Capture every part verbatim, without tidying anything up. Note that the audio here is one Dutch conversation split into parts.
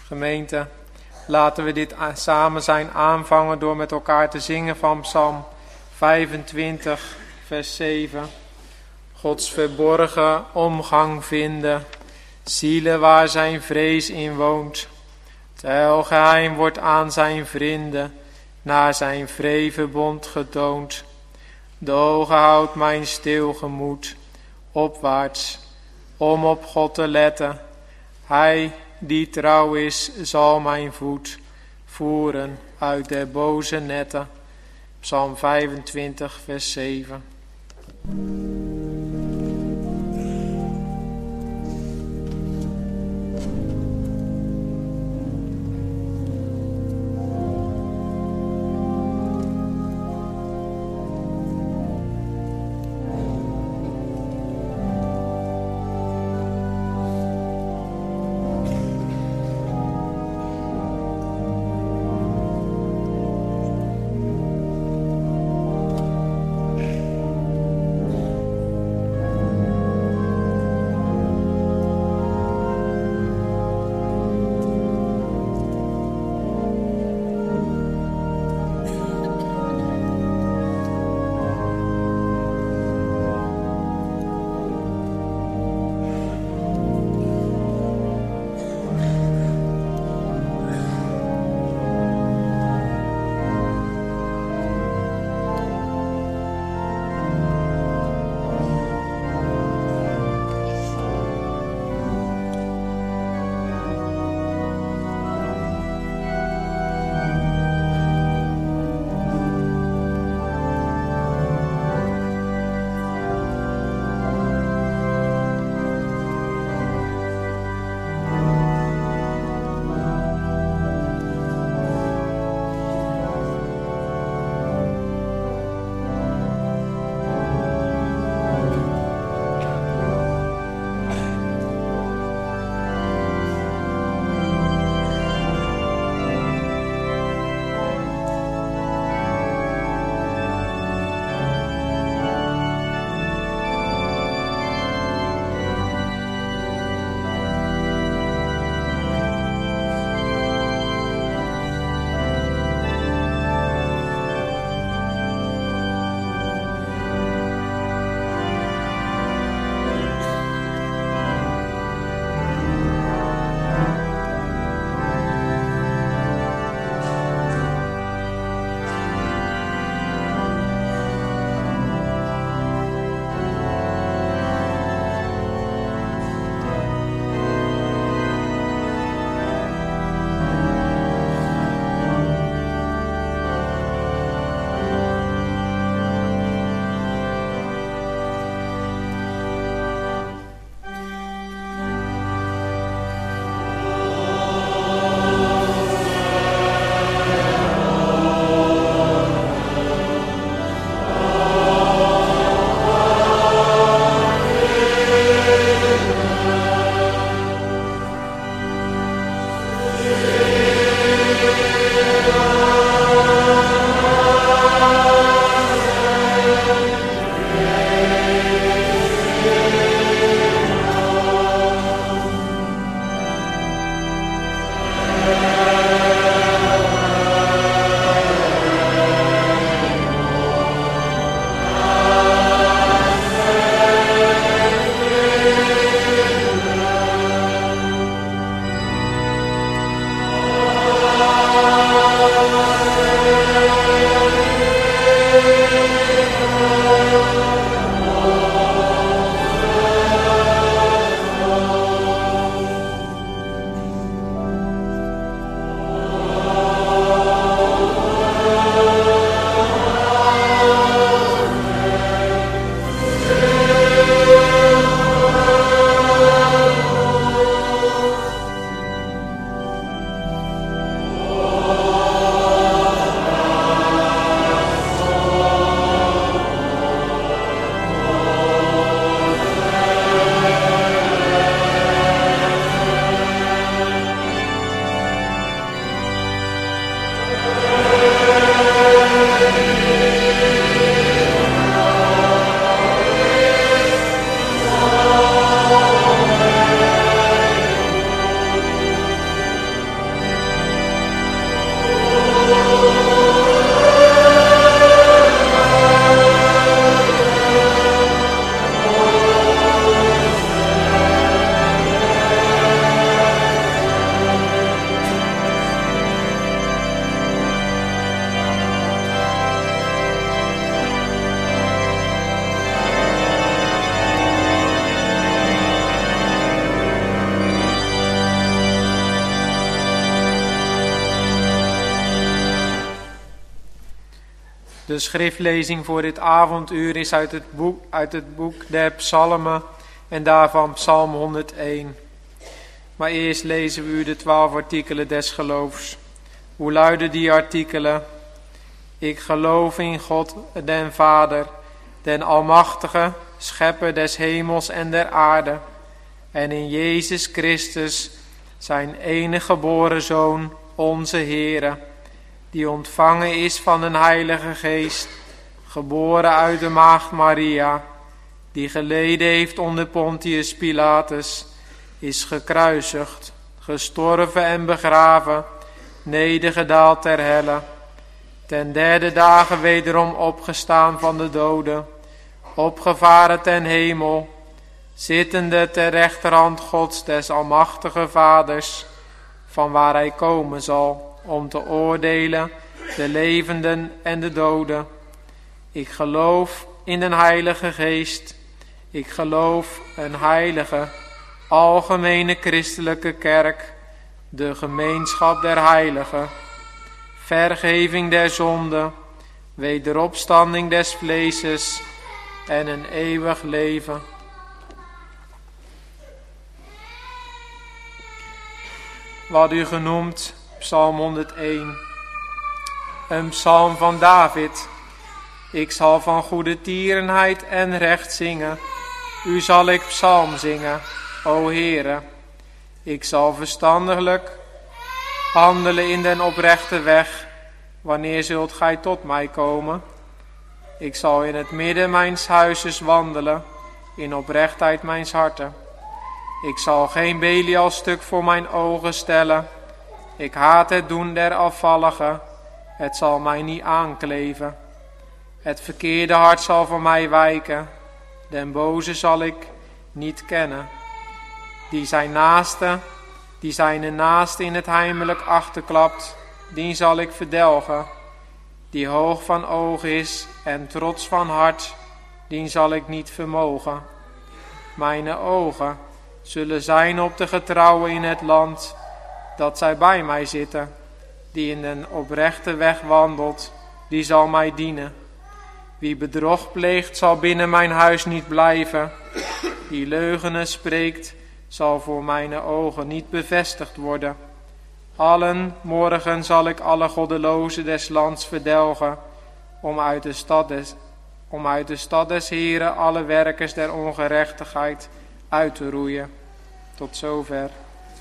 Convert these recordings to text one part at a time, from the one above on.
Gemeente, laten we dit samen zijn aanvangen door met elkaar te zingen van Psalm vijfentwintig, vers zeven. Gods verborgen omgang vinden, zielen waar zijn vrees in woont. Terwijl geheim wordt aan zijn vrienden, naar zijn vreeverbond getoond. De ogen houdt mijn stil gemoed opwaarts, om op God te letten. Hij die trouw is, zal mijn voet voeren uit de boze netten. Psalm vijfentwintig, vers zeven. De schriftlezing voor dit avonduur is uit het boek, uit het boek der Psalmen en daarvan Psalm honderdéén. Maar eerst lezen we u de twaalf artikelen des geloofs. Hoe luiden die artikelen? Ik geloof in God, den Vader, den Almachtige, schepper des hemels en der aarde, en in Jezus Christus, zijn enige geboren Zoon, onze Heere, die ontvangen is van een Heilige Geest, geboren uit de maagd Maria, die geleden heeft onder Pontius Pilatus, is gekruisigd, gestorven en begraven, nedergedaald ter helle, ten derde dagen wederom opgestaan van de doden, opgevaren ten hemel, zittende ter rechterhand Gods des almachtige Vaders, van waar hij komen zal, om te oordelen de levenden en de doden. Ik geloof in den Heilige Geest. Ik geloof een heilige, algemene christelijke kerk, de gemeenschap der heiligen, vergeving der zonden, wederopstanding des vleeses en een eeuwig leven. Wat u genoemd, Psalm honderdéén, een psalm van David. Ik zal van goede tierenheid en recht zingen. U zal ik psalm zingen, o Heere. Ik zal verstandiglijk handelen in den oprechte weg. Wanneer zult gij tot mij komen? Ik zal in het midden mijns huizes wandelen, in oprechtheid mijns harten. Ik zal geen Belial stuk voor mijn ogen stellen. Ik haat het doen der afvalligen. Het zal mij niet aankleven. Het verkeerde hart zal van mij wijken. Den boze zal ik niet kennen. Die zijn naaste, die zijn naaste in het heimelijk achterklapt, die zal ik verdelgen. Die hoog van oog is en trots van hart, die zal ik niet vermogen. Mijn ogen zullen zijn op de getrouwen in het land, dat zij bij mij zitten. Die in den oprechte weg wandelt, die zal mij dienen. Wie bedrog pleegt, zal binnen mijn huis niet blijven. Die leugenen spreekt, zal voor mijn ogen niet bevestigd worden. Allen morgen zal ik alle goddelozen des lands verdelgen, om uit de stad des, om uit de stad des Heren alle werkers der ongerechtigheid uit te roeien. Tot zover.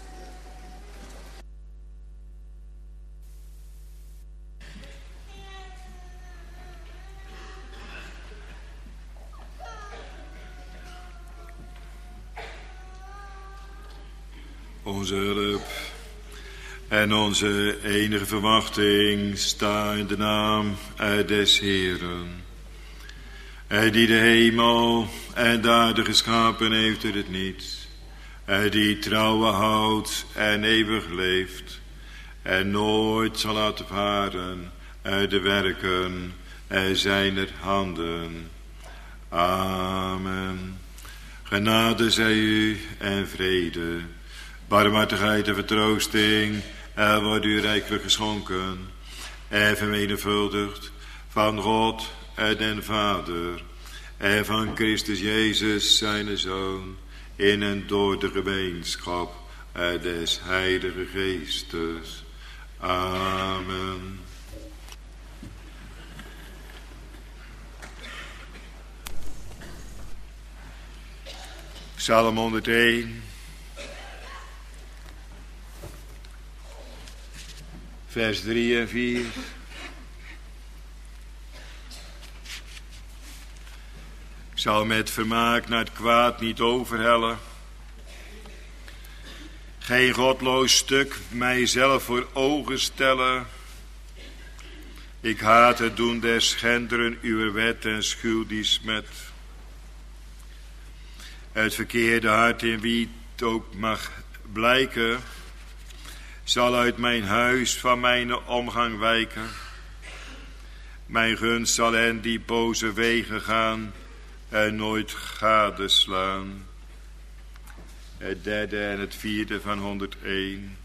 Onze hulp en onze enige verwachting sta in de naam des Heeren. Hij die de hemel en de aarde geschapen heeft uit het niets. Hij die trouwen houdt en eeuwig leeft. En nooit zal laten varen uit de werken zijner handen. Amen. Genade zij u en vrede. Barmhartigheid en vertroosting er wordt u rijkelijk geschonken en vermenigvuldigd van God en den Vader en van Christus Jezus zijn Zoon in en door de gemeenschap des Heilige Geestes. Amen. Psalm honderdéén. Vers drie en vier. Ik zal met vermaak naar het kwaad niet overhellen. Geen godloos stuk mijzelf voor ogen stellen. Ik haat het doen der schenderen uw wet en schuw die smet. Het verkeerde hart in wie het ook mag blijken, zal uit mijn huis van mijn omgang wijken. Mijn gunst zal hen die boze wegen gaan en nooit gadeslaan. Het derde en het vierde van honderdéén.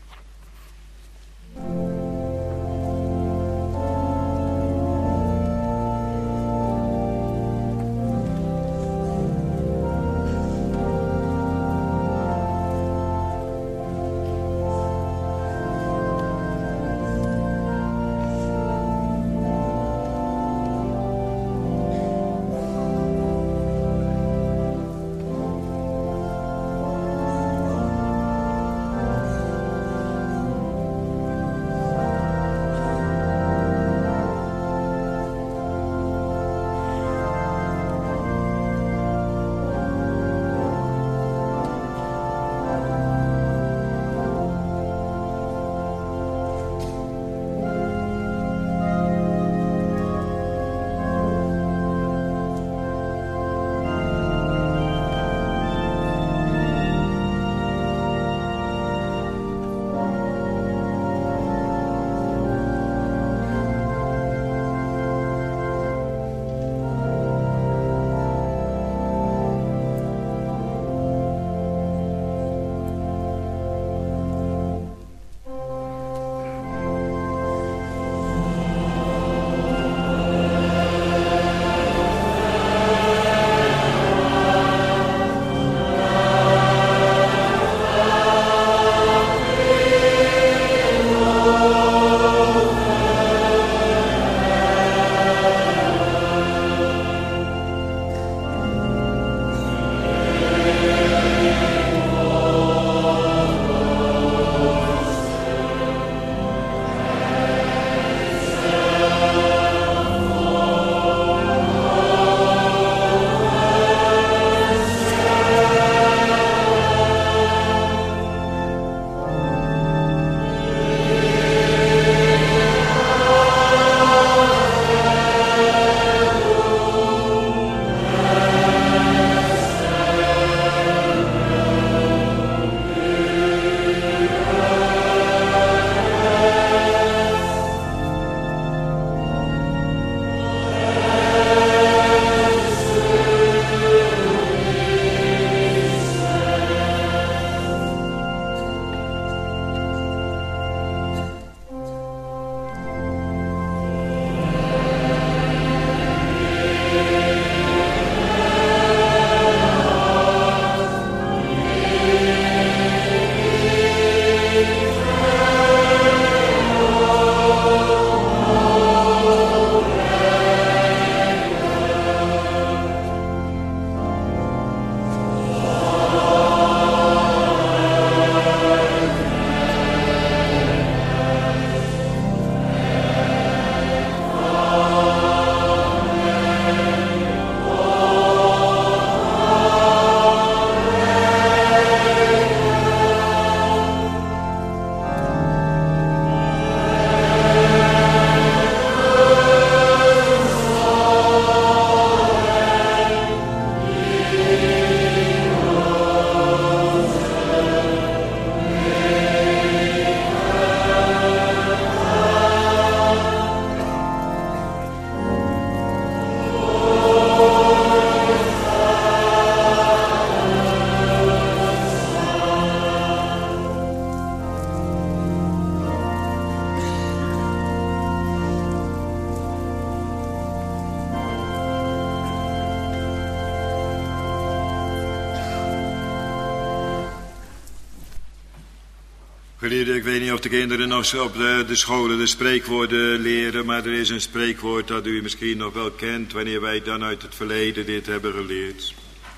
Geliefden, ik weet niet of de kinderen nog op de, de scholen de spreekwoorden leren, maar er is een spreekwoord dat u misschien nog wel kent, wanneer wij dan uit het verleden dit hebben geleerd.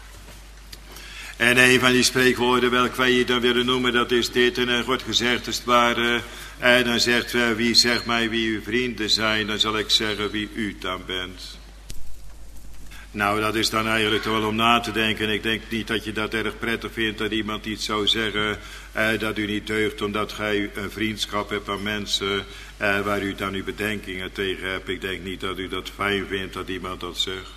En een van die spreekwoorden, welke wij hier dan willen noemen, dat is dit. En er wordt gezegd, als het ware, en dan zegt we, wie zegt mij wie uw vrienden zijn, dan zal ik zeggen wie u dan bent. Nou, dat is dan eigenlijk toch wel om na te denken. Ik denk niet dat je dat erg prettig vindt dat iemand iets zou zeggen eh, dat u niet deugt omdat gij een vriendschap hebt aan mensen eh, waar u dan uw bedenkingen tegen hebt. Ik denk niet dat u dat fijn vindt dat iemand dat zegt.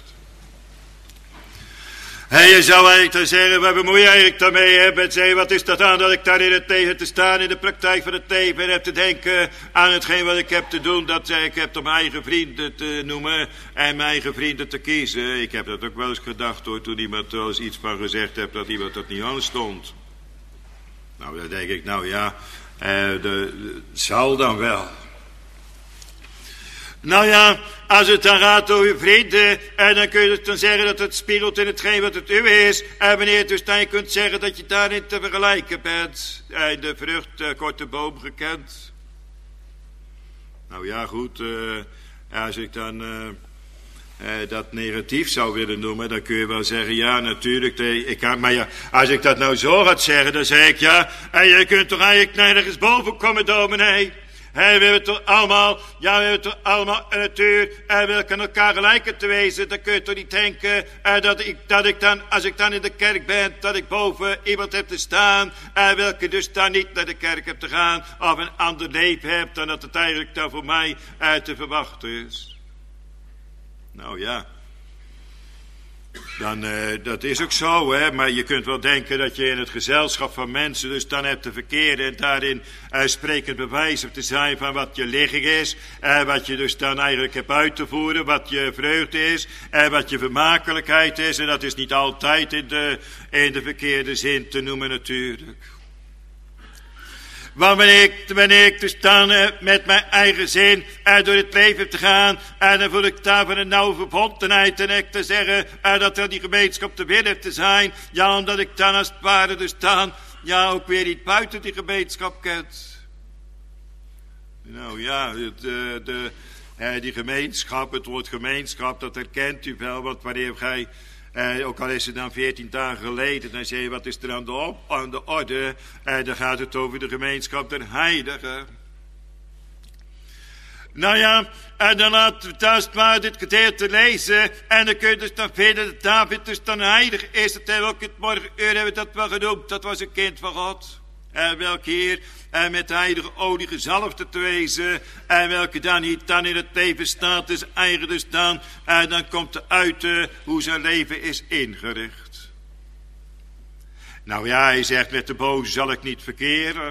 Hey, je zou eigenlijk dan zeggen, waar bemoei je eigenlijk daarmee? Hè? Zeg, wat is dat aan dat ik daar in het tegen te staan in de praktijk van het leven en heb te denken aan hetgeen wat ik heb te doen. Dat zeg, ik heb om mijn eigen vrienden te noemen en mijn eigen vrienden te kiezen. Ik heb dat ook wel eens gedacht hoor, toen iemand wel eens iets van gezegd heeft dat iemand dat niet aanstond. Nou, dan denk ik, nou ja, eh, de, de, zal dan wel. Nou ja, als het dan gaat over je vrienden, en dan kun je dus dan zeggen dat het spiegelt in hetgeen wat het uwe is. En wanneer je dus dan je kunt zeggen dat je daarin te vergelijken bent. En de vrucht uh, korte boom gekend. Nou ja, goed, uh, als ik dan uh, uh, dat negatief zou willen noemen, dan kun je wel zeggen, ja natuurlijk, de, ik kan, maar ja, als ik dat nou zo ga zeggen, dan zeg ik ja, en je kunt toch eigenlijk nergens boven komen, dominee. Hey, we hebben toch allemaal, ja, we hebben toch allemaal een natuur en we kunnen elkaar gelijk te wezen. Dan kun je toch niet denken uh, dat, ik, dat ik dan, als ik dan in de kerk ben, dat ik boven iemand heb te staan. En uh, welke dus dan niet naar de kerk heb te gaan of een ander leven heb dan dat het eigenlijk dan voor mij uh, te verwachten is. Nou ja. Dan, uh, dat is ook zo, hè, maar je kunt wel denken dat je in het gezelschap van mensen dus dan hebt te verkeren en daarin uh, sprekend bewijs hebt te zijn van wat je ligging is, uh, wat je dus dan eigenlijk hebt uit te voeren, wat je vreugde is, en wat je vermakelijkheid is, en dat is niet altijd in de, in de verkeerde zin te noemen natuurlijk. Want wanneer ik, wanneer ik dus dan uh, met mijn eigen zin uh, door het leven heb te gaan, en uh, dan voel ik daar van een nauwe verbondenheid en ik te zeggen uh, dat er die gemeenschap te binnen heeft te zijn. Ja, omdat ik dan als het ware dus dan, ja, ook weer niet buiten die gemeenschap kent. Nou ja, het, uh, de, uh, die gemeenschap, het woord gemeenschap, dat herkent u wel, want wanneer gij... Uh, ook al is het dan veertien dagen geleden, dan zeg je, wat is er aan de, op, aan de orde? Uh, dan gaat het over de gemeenschap der heiligen. Nou ja, en dan laten we thuis maar dit gedeelte lezen. En dan kun je dus dan vinden dat David dus dan heilig is. Dat hebben we ook in het morgenuur hebben we dat wel genoemd. Dat was een kind van God. En welke hier en met de heilige olie gezalfd te wezen. En welke dan hier dan in het leven staat. Dus eigen dus dan. En dan komt er uit uh, hoe zijn leven is ingericht. Nou ja, hij zegt met de boze zal ik niet verkeren.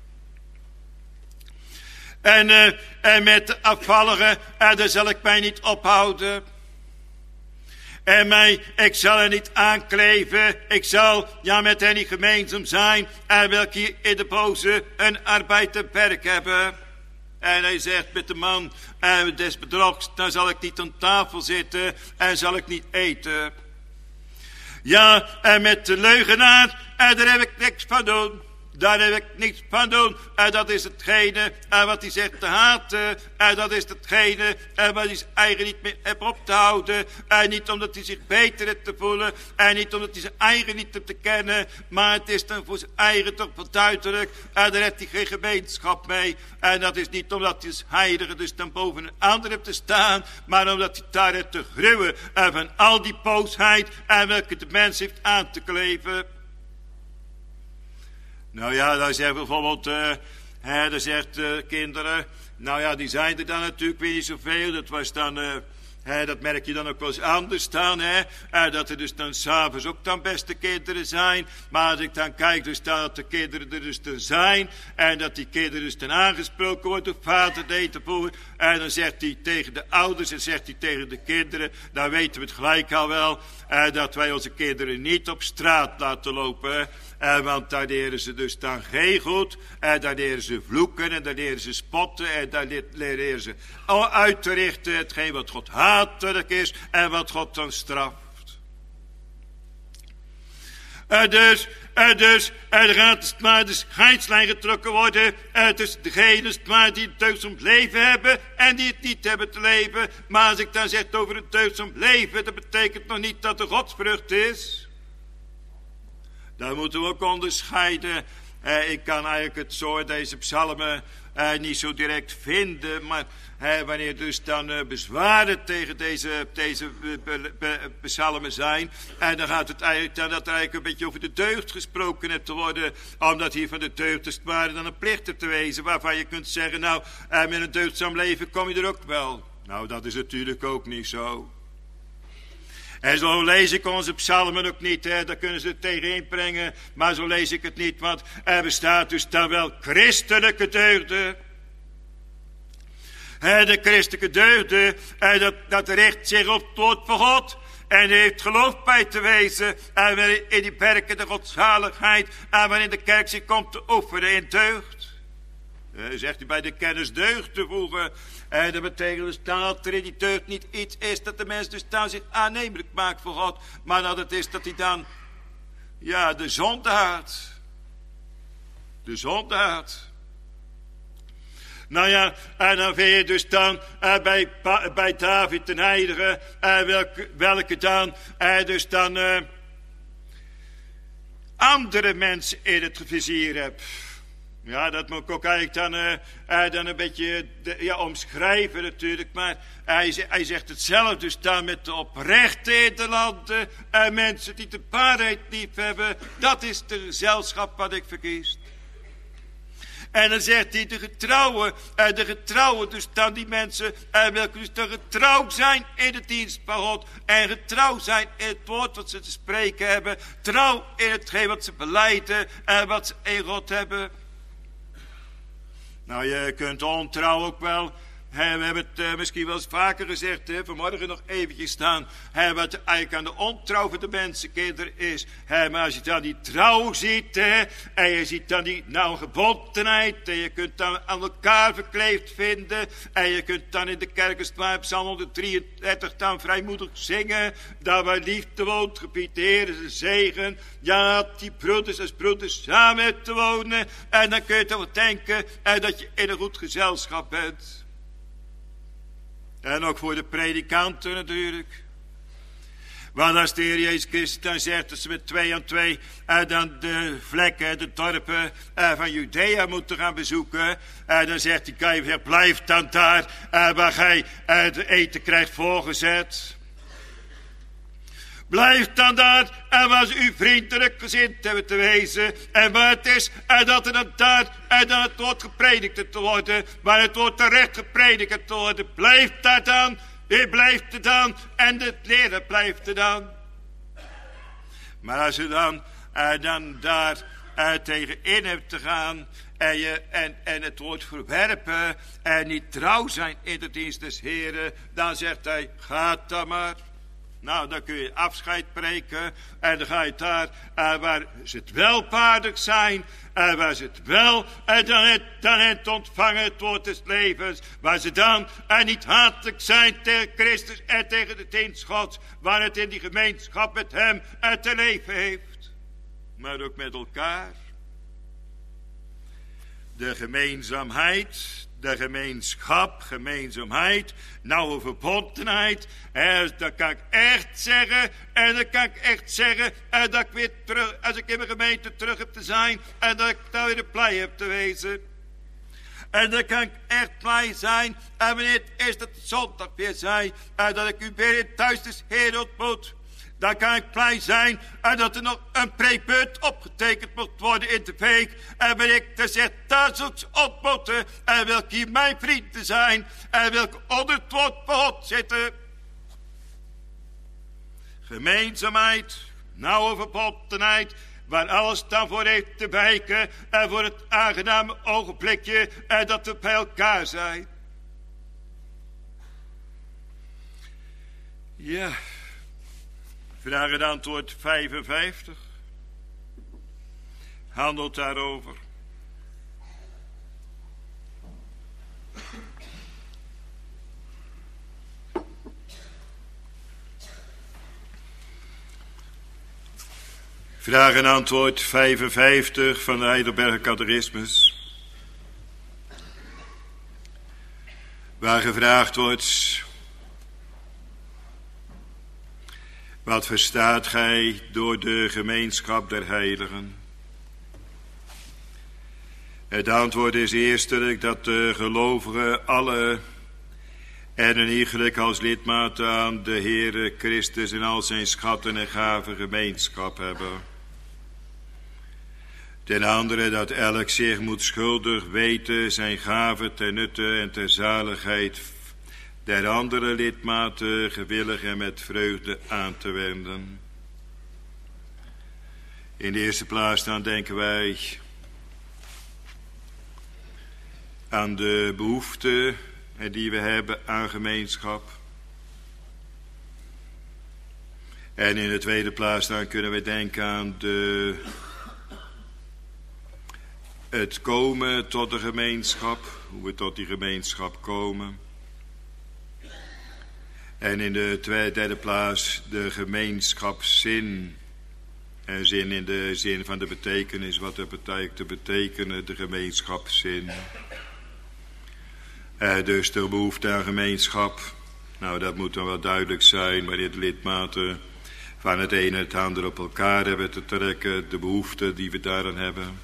En, uh, en met de afvallige, uh, daar zal ik mij niet ophouden. En mij, ik zal er niet aankleven. Ik zal, ja, met hen niet gemeenzaam zijn. En welke hier in de boze een arbeid te werk hebben. En hij zegt met de man uh, des bedrogs, dan zal ik niet aan tafel zitten. En zal ik niet eten. Ja, en met de leugenaar, en daar heb ik niks van doen. Daar heb ik niets van doen. En dat is hetgene en wat hij zegt te haten. En dat is hetgene en wat hij zijn eigen niet meer heeft op te houden. En niet omdat hij zich beter heeft te voelen. En niet omdat hij zijn eigen niet heeft te kennen. Maar het is dan voor zijn eigen toch wel duidelijk. En daar heeft hij geen gemeenschap mee. En dat is niet omdat hij als heilige dus dan boven een ander heeft te staan. Maar omdat hij daar heeft te gruwen. En van al die boosheid. En welke de mens heeft aan te kleven. Nou ja, dan zegt bijvoorbeeld, uh, hè, dan zegt uh, kinderen, nou ja, die zijn er dan natuurlijk weer niet zoveel. Dat was dan, uh, hè, dat merk je dan ook wel eens anders dan, hè. Uh, dat er dus dan s'avonds ook dan beste kinderen zijn. Maar als ik dan kijk, dus dan dat de kinderen er dus dan zijn. En dat die kinderen dus dan aangesproken worden door vader deed ervoor. En dan zegt hij tegen de ouders en zegt hij tegen de kinderen, dan weten we het gelijk al wel, uh, dat wij onze kinderen niet op straat laten lopen. Uh, want daar leren ze dus dan geen goed. En daar leren ze vloeken en daar leren ze spotten. En daar leren ze uit te richten hetgeen wat God hatelijk is. En wat God dan straft. Uh, dus, uh, dus, uh, er gaat maar de scheidslijn getrokken worden uh, tussen degenen maar die het deugdzaam leven hebben en die het niet hebben te leven. Maar als ik dan zeg over het deugdzaam leven, dat betekent nog niet dat de godsvrucht is. Daar moeten we ook onderscheiden. Uh, ik kan eigenlijk het soort deze psalmen uh, niet zo direct vinden, maar uh, wanneer dus dan uh, bezwaren tegen deze, deze uh, psalmen zijn, en uh, dan gaat het eigenlijk, dan dat er eigenlijk een beetje over de deugd gesproken heeft te worden, omdat hier van de deugd is maar dan een plicht te wezen, waarvan je kunt zeggen, nou, uh, met een deugdzaam leven kom je er ook wel. Nou, dat is natuurlijk ook niet zo. En zo lees ik onze psalmen ook niet, hè. Daar kunnen ze het tegenin brengen, maar zo lees ik het niet, want er bestaat dus dan wel christelijke deugden. De christelijke deugden, dat, dat richt zich op het woord van God en heeft geloof bij te wezen en in die werken de godzaligheid en waarin de kerk zich komt te oefenen in deugd. Uh, zegt hij bij de kennis deugd te voegen. En dat betekent dus dat er in die deugd niet iets is dat de mens dus dan zich aannemelijk maakt voor God. Maar dat het is dat hij dan, ja, de zonde haat. De zonde haat. Nou ja, en dan vind je dus dan uh, bij, bij David ten heilige, uh, welke, welke dan, uh, dus dan uh, andere mensen in het vizier hebt. Ja, dat moet ik ook eigenlijk dan, uh, uh, dan een beetje de, ja, omschrijven natuurlijk. Maar hij, hij zegt het zelf dus dan met de oprechte in de landen. Uh, mensen die de waarheid lief hebben. Dat is de gezelschap wat ik verkies. En dan zegt hij de getrouwen. Uh, de getrouwen dus dan die mensen. Uh, welke dus dan getrouw zijn in de dienst van God. En getrouw zijn in het woord wat ze te spreken hebben. Trouw in hetgeen wat ze belijden. En uh, wat ze in God hebben. Nou, je kunt ontrouw ook wel. He, we hebben het uh, misschien wel eens vaker gezegd. He, vanmorgen nog eventjes staan. He, wat eigenlijk aan de ontrouw van de mensenkinderen is. He, maar als je dan die trouw ziet. He, en je ziet dan die nauwe gebondenheid. En je kunt dan aan elkaar verkleefd vinden. En je kunt dan in de kerk als het maar Psalm honderddrieëndertig dan vrijmoedig zingen. Daar waar liefde woont, gebiedt de Heer zijn zegen. Ja, die broeders als broeders samen te wonen. En dan kun je toch wel denken en dat je in een goed gezelschap bent. En ook voor de predikanten natuurlijk. Want als de Heer Jezus Christus dan zegt dat ze met twee aan twee uh, dan de vlekken, de dorpen uh, van Judea moeten gaan bezoeken. Uh, dan zegt hij, blijf dan daar uh, waar gij uh, het eten krijgt voorgezet. Blijf dan daar en waar ze u vriendelijk gezind hebben te wezen. En waar het is en dat er dan daar en dan het woord gepredikt te worden. Waar het woord terecht gepredikt te worden. Blijf daar dan. U blijft er dan. En de leren blijft er dan. Maar als je dan, uh, dan daar uh, tegenin hebt te gaan. En, je, en, en het woord verwerpen. En niet trouw zijn in de dienst des Heren. Dan zegt hij, ga dan maar. Nou, dan kun je afscheid preken. En dan ga je daar uh, waar ze het wel paardig zijn. En uh, waar ze het wel en uh, dan, het, dan het ontvangen het woord des levens. Waar ze dan uh, niet hatelijk zijn tegen Christus en tegen de dienst Gods. Waar het in die gemeenschap met hem uh, te leven heeft. Maar ook met elkaar. De gemeenzaamheid. De gemeenschap, gemeenzaamheid, nauwe verbondenheid. En dat kan ik echt zeggen. En dat kan ik echt zeggen. En dat ik weer terug, als ik in mijn gemeente terug heb te zijn. En dat ik daar weer blij heb te wezen. En dan kan ik echt blij zijn. En wanneer het is dat het zondag weer zijn. En dat ik u weer in thuis des Heer ontmoet. Dan kan ik blij zijn en dat er nog een prepunt opgetekend moet worden in de week. En ben ik te zeggen, daar zoek ze ontmoeten. En welke hier mijn vrienden zijn. En welke onder het woord van God zitten. Gemeenzaamheid, nauwe verbondenheid. Waar alles dan voor heeft te wijken. En voor het aangename ogenblikje. En dat we bij elkaar zijn. Ja. Vraag en antwoord vijfenvijftig. Handelt daarover. Vraag en antwoord vijfenvijftig van de Heidelberger Catechismus. Waar gevraagd wordt: wat verstaat gij door de gemeenschap der heiligen? Het antwoord is eerstelijk dat de gelovigen alle en een iegelijk als lidmaat aan de Heere Christus en al zijn schatten en gaven gemeenschap hebben. Ten andere dat elk zich moet schuldig weten zijn gaven ten nutte en ter zaligheid der andere lidmaten gewillig en met vreugde aan te wenden. In de eerste plaats dan denken wij aan de behoefte die we hebben aan gemeenschap. En in de tweede plaats dan kunnen we denken aan de, het komen tot de gemeenschap, hoe we tot die gemeenschap komen. En in de tweede, derde plaats de gemeenschapszin. En zin in de zin van de betekenis, wat het betekent te betekenen, de gemeenschapszin. Uh, dus de behoefte aan gemeenschap. Nou, dat moet dan wel duidelijk zijn wanneer de lidmaten van het ene het andere op elkaar hebben te trekken. De behoefte die we daaraan hebben.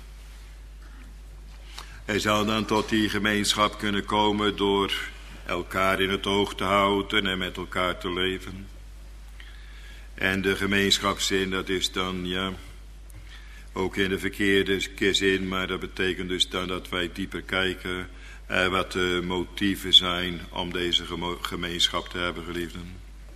Hij zal dan tot die gemeenschap kunnen komen door elkaar in het oog te houden en met elkaar te leven. En de gemeenschapszin, dat is dan, ja, ook in de verkeerde zin, maar dat betekent dus dan dat wij dieper kijken eh, wat de motieven zijn om deze gemeenschap te hebben, geliefden.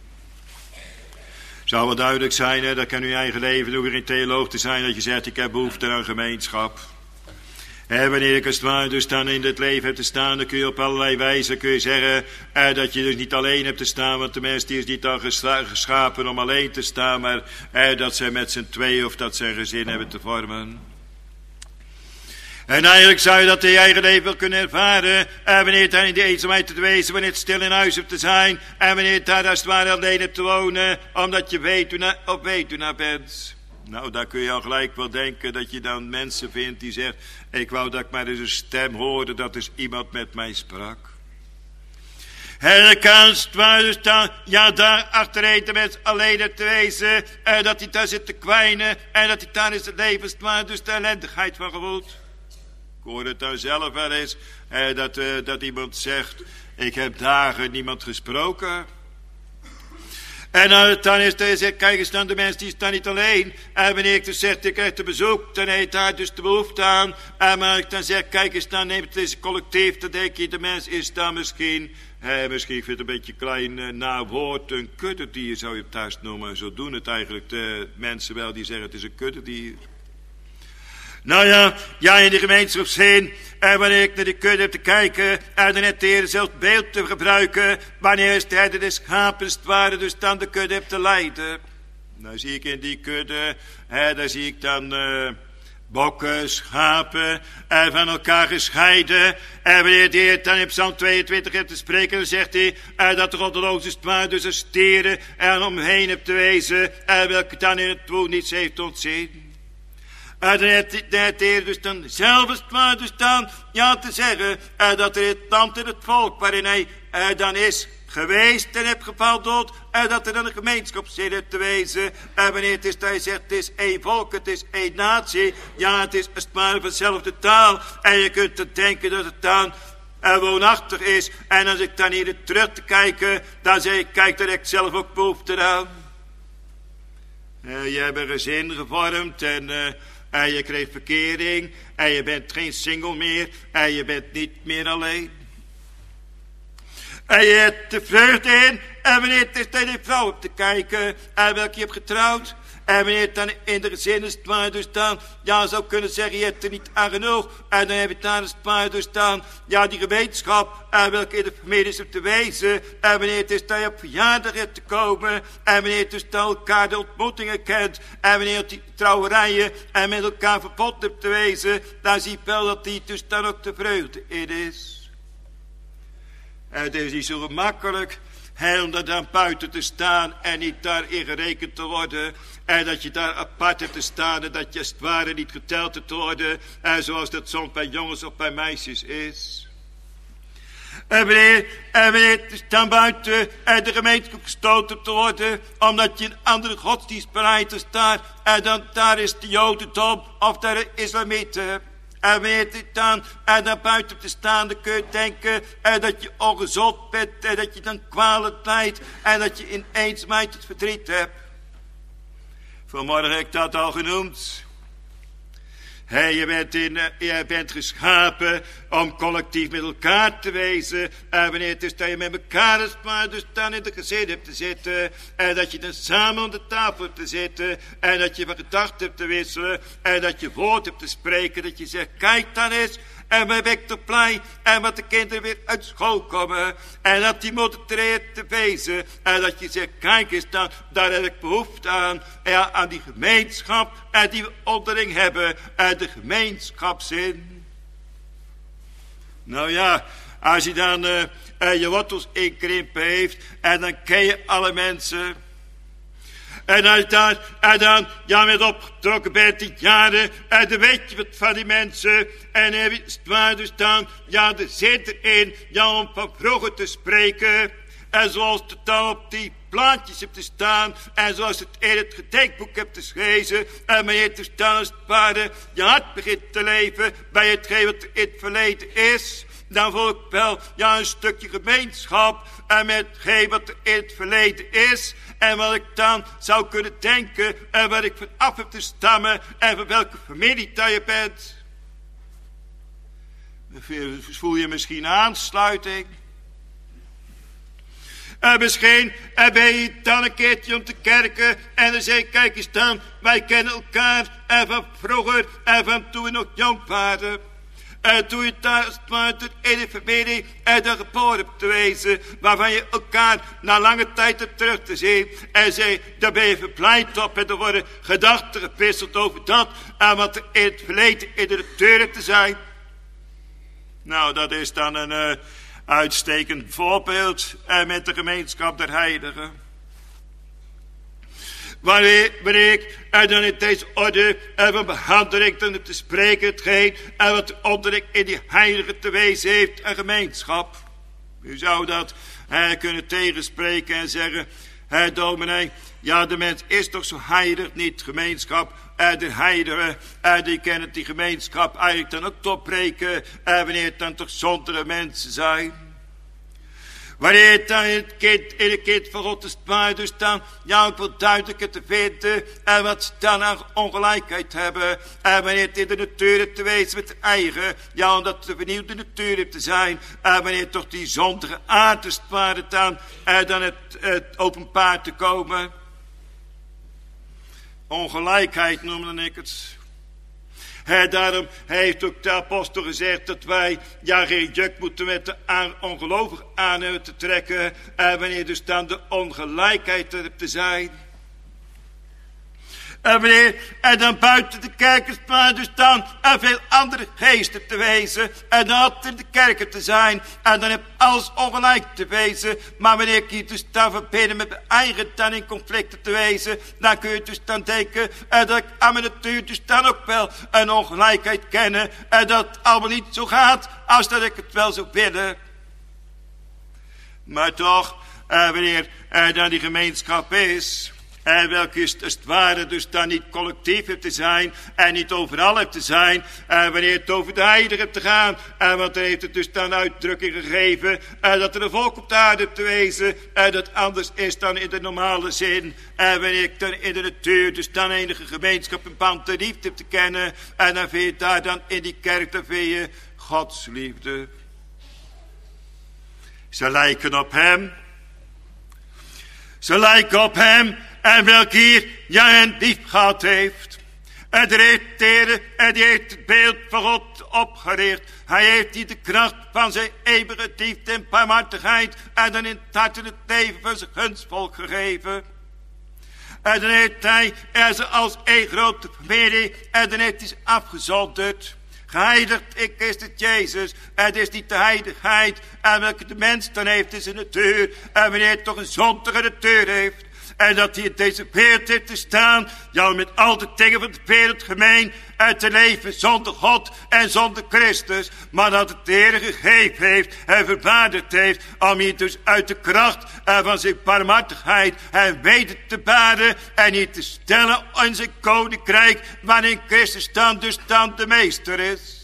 Het zal wel duidelijk zijn, hè, dat kan uw eigen leven, hoef je geen theoloog te zijn, dat je zegt, ik heb behoefte aan gemeenschap. En wanneer ik als het ware dus dan in het leven heb te staan, dan kun je op allerlei wijzen kun je zeggen eh, dat je dus niet alleen hebt te staan, want de mens die is niet al geschapen om alleen te staan, maar eh, dat zij met z'n twee of dat zij een gezin hebben te vormen. En eigenlijk zou je dat in je eigen leven wel kunnen ervaren, en wanneer je daar in de eenzaamheid te wezen, wanneer het stil in huis hebt te zijn, en wanneer je daar als het ware alleen hebt te wonen, omdat je weet hoe na, op weet hoe naar bent. Nou, daar kun je al gelijk wel denken dat je dan mensen vindt die zegt, ik wou dat ik maar eens een stem hoorde, dat is iemand met mij sprak. En dan kan het ware staan, ja, daar achterin de mens alleen hebt te wezen, en dat hij daar zit te kwijnen, en dat hij daar in zijn leven waar dus de ellendigheid van gevoelt. Ik hoor het dan zelf wel eens, eh, dat, uh, dat iemand zegt, ik heb dagen niemand gesproken. En dan, dan is er, zegt, kijk eens dan, de mens die is dan niet alleen. En wanneer ik dus zeg, ik krijg te bezoek, dan heeft daar dus de behoefte aan. En maar ik dan zeg, kijk eens dan, neemt het eens collectief, dan denk je, de mens is dan misschien, eh, misschien vind het een beetje klein uh, na woord, een kuddedier zou je het thuis noemen. Zo doen het eigenlijk de mensen wel, die zeggen, het is een kuddedier. Nou ja, ja, in de gemeenschapszin, en wanneer ik naar de kudde heb te kijken, en dan het Heer zelfs beeld te gebruiken, wanneer het herder de schapen het ware, dus dan de kudde heb te leiden. Dan zie ik in die kudde, hè, daar zie ik dan uh, bokken, schapen, en van elkaar gescheiden. En wanneer de Heer dan in Psalm tweeëntwintig heeft te spreken, dan zegt hij, uh, dat de goddeloze het ware, dus een steren en omheen hebt te wezen, en welke dan in het woord niets heeft ontzien. En dan heeft de Heer dus dan zelf het waar dus dan, ja, te zeggen, uh, dat er het land en het volk waarin hij uh, dan is geweest en heeft gevallen dood, en uh, dat er dan een gemeenschapszin heeft te wezen. En wanneer het is dat hij zegt, het is één volk, het is één natie, ja, het is het maar van dezelfde taal. En je kunt dan denken dat het dan uh, woonachtig is. En als ik dan hier terug te kijken, dan zeg ik, kijk, daar heb ik zelf ook behoefte aan. Uh, je hebt een gezin gevormd en Uh, En je kreeg verkering. En je bent geen single meer. En je bent niet meer alleen. En je hebt de vreugde in. En wanneer het is naar die vrouw op te kijken. En welke je hebt getrouwd. En wanneer het dan in de gezin is het waar dus dan. Ja, zou kunnen zeggen je hebt er niet aan genoeg. En dan heb je daar het waar dus dan. Ja, die gemeenschap. En welke in de familie is op te wezen. En wanneer het is dat je op verjaardag hebt te komen. En wanneer het dus dan elkaar de ontmoetingen kent. En wanneer het die trouwerijen. En met elkaar verbonden hebt te wezen. Dan zie je wel dat die dus dan ook de vreugde in is. En het is niet zo gemakkelijk. He, om daar dan buiten te staan en niet daarin gerekend te worden. En dat je daar apart hebt te staan en dat je als het ware niet geteld hebt te worden. En zoals dat soms bij jongens of bij meisjes is. En wanneer, en wanneer te staan buiten en de gemeenschap gestoten te worden. Omdat je een andere godsdienst bereidt te staan. En dan daar is de jodendom of daar de islamieten. En wanneer te staan en daar buiten te staan, dan kun je denken en dat je ongezond bent en dat je dan kwalen lijdt en dat je in eenzaamheid het verdriet hebt. Vanmorgen heb ik dat al genoemd. Hey, je, bent in, je bent geschapen om collectief met elkaar te wezen. En wanneer het is dat je met elkaar is, maar dus dan in de gezin hebt te zitten. En dat je dan samen aan de tafel hebt te zitten. En dat je van gedachten hebt te wisselen. En dat je woord hebt te spreken. Dat je zegt, kijk dan eens. En wij wekt op blij. En wat de kinderen weer uit school komen. En dat die moeten treden te wezen. En dat je zegt, kijk eens dan. Daar heb ik behoefte aan. Ja, aan die gemeenschap. En die we onderling hebben. En de gemeenschapszin. Nou ja. Als je dan uh, uh, je wortels inkrimpen heeft. En dan ken je alle mensen. En als je dan, en dan ja, met opgetrokken bent in jaren. En dan weet je wat van die mensen. En heb je het waar dus dan. Ja, er zit erin. Ja, om van vroeger te spreken. En zoals het dan op die plaatjes hebt te staan. En zoals het in het gedenkboek hebt te lezen. En wanneer het dus dan als het ware je hart begint te leven. Bij hetgeen wat er in het verleden is. Dan voel ik wel ja, een stukje gemeenschap. En met hetgeen wat er in het verleden is. En wat ik dan zou kunnen denken. En waar ik van af heb te stammen. En van welke familie dat je bent. Voel je misschien aansluiting? En misschien en ben je dan een keertje om te kerken. En dan zeg ik, kijk eens dan. Wij kennen elkaar. En van vroeger. En van toen we nog jong waren. En toen je thuis buiten in de familie en de geboren hebt te wezen. Waarvan je elkaar na lange tijd hebt terug te zien. En zei, daar ben je verblijd op. En er worden gedachten gepisseld over dat. En wat er in het verleden in de natuur te zijn. Nou, dat is dan een uh, uitstekend voorbeeld. En met de gemeenschap der heiligen. Wanneer, wanneer ik en dan in deze orde en van behandeling dan te spreken hetgeen en wat de onderling in die heilige te wezen heeft een gemeenschap. U zou dat eh, kunnen tegenspreken en zeggen, eh, dominee, ja de mens is toch zo heilig niet, gemeenschap. En de heiligen, en die kennen die gemeenschap eigenlijk dan ook doorbreken en wanneer het dan toch zondere mensen zijn. Wanneer het dan in het kind, in het kind van God is waar dus dan, ja, ook wel duidelijker te vinden. En wat ze dan aan ongelijkheid hebben. En wanneer het in de natuur te wezen met de eigen. Ja, omdat het de vernieuwde natuur te zijn. En wanneer toch die zondige aard is waar het dan. En dan het, het openbaar te komen. Ongelijkheid noemde ik het. He, daarom heeft ook de apostel gezegd dat wij ja geen juk moeten met de ongelovigen aan te trekken. En wanneer dus dan de ongelijkheid er te zijn. En wanneer en dan buiten de kerkers maar dus dan en veel andere geesten te wezen. En dan achter de kerken te zijn. En dan heb alles ongelijk te wezen. Maar wanneer ik hier dus dan verbinden met mijn eigen dan in conflicten te wezen. Dan kun je dus dan denken en dat ik aan mijn natuur dus dan ook wel een ongelijkheid kennen. En dat het allemaal niet zo gaat als dat ik het wel zou willen. Maar toch, en wanneer er dan die gemeenschap is. En welke is het ware dus dan niet collectief heeft te zijn. En niet overal heeft te zijn. En wanneer het over de heilige hebt te gaan. En want er heeft het dus dan uitdrukking gegeven. En dat er een volk op de aarde hebt te wezen. En dat anders is dan in de normale zin. En wanneer ik dan in de natuur dus dan enige gemeenschap en band de liefde heb te kennen. En dan vind je daar dan in die kerk dan vind je Gods liefde. Ze lijken op hem. Ze lijken op hem. En welke hier ja en diep gehad heeft. En de heeft en die heeft het beeld van God opgericht. Hij heeft hier de kracht van zijn eeuwige liefde en barmhartigheid. En dan in het hart en het leven van zijn gunstvolk gegeven. En dan heeft hij er ze als een grote familie. En dan heeft hij ze afgezonderd. Geheiligd in Christus Jezus. Het is niet de heiligheid en welke de mens dan heeft in zijn natuur. En wanneer hij toch een zondige natuur heeft. En dat hij in deze wereld heeft te staan. Ja, met al de dingen van de wereld gemeen. En te leven zonder God en zonder Christus. Maar dat het de Heer gegeven heeft en verwaardigd heeft. Om hier dus uit de kracht van zijn barmhartigheid en weten te baren. En hier te stellen in zijn koninkrijk. Waarin Christus dan dus dan de meester is.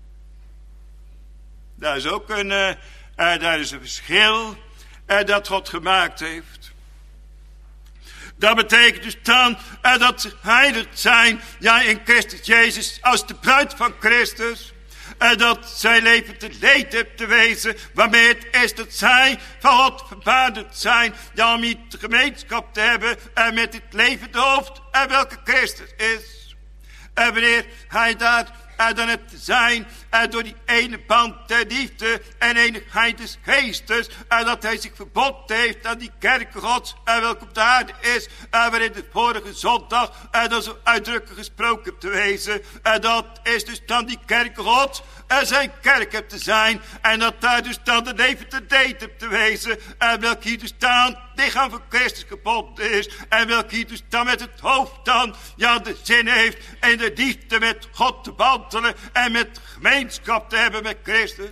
Daar is ook een, uh, uh, daar is een verschil uh, dat God gemaakt heeft. Dat betekent dus dan uh, dat ze heilig zijn, ja, in Christus Jezus, als de bruid van Christus. En uh, dat zij leven te leed heeft te wezen, waarmee het is dat zij van God verwaardigd zijn, ja, om hier de gemeenschap te hebben en uh, met het levende hoofd, en uh, welke Christus is. En uh, wanneer hij daar en dan het zijn en door die ene band der liefde en enigheid des geestes. En dat hij zich verbond heeft aan die kerk Gods. En welke op de aarde is. En waarin de vorige zondag en dat zo uitdrukkelijk gesproken hebt te wezen. En dat is dus dan die kerk Gods. En zijn kerk hebt te zijn. En dat daar dus dan de leven te date hebt te wezen. En welke hier dus dan lichaam van Christus gebonden is. En welke hier dus dan met het hoofd dan ja de zin heeft. En de liefde met God te wandelen. En met gemeenschap te hebben met Christus.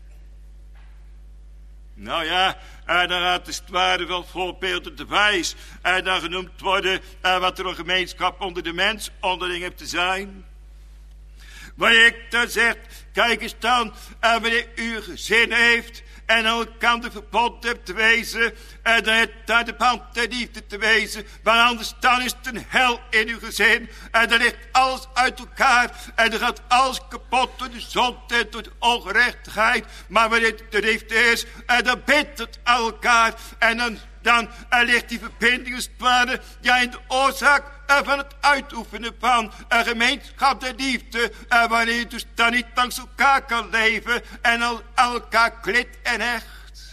Nou ja, en dan gaat de ware wel voorbeelden te wijs. En dan genoemd worden en wat er een gemeenschap onder de mens onderling heeft te zijn. Wanneer ik dan zeg, kijk eens dan, en wanneer u een gezin heeft en aan elkaar verbond hebt te wezen, en dan heeft daar de band der liefde te wezen, maar anders dan is het een hel in uw gezin, en dan ligt alles uit elkaar, en dan gaat alles kapot door de zonde en door de ongerechtigheid, maar wanneer het de liefde is, en dan bindt het aan elkaar, en dan, dan er ligt die verbinding als het ware, ja, in de oorzaak van het uitoefenen van een gemeenschap der liefde. En wanneer je dus dan niet langs elkaar kan leven. En al aan elkaar klit en hecht.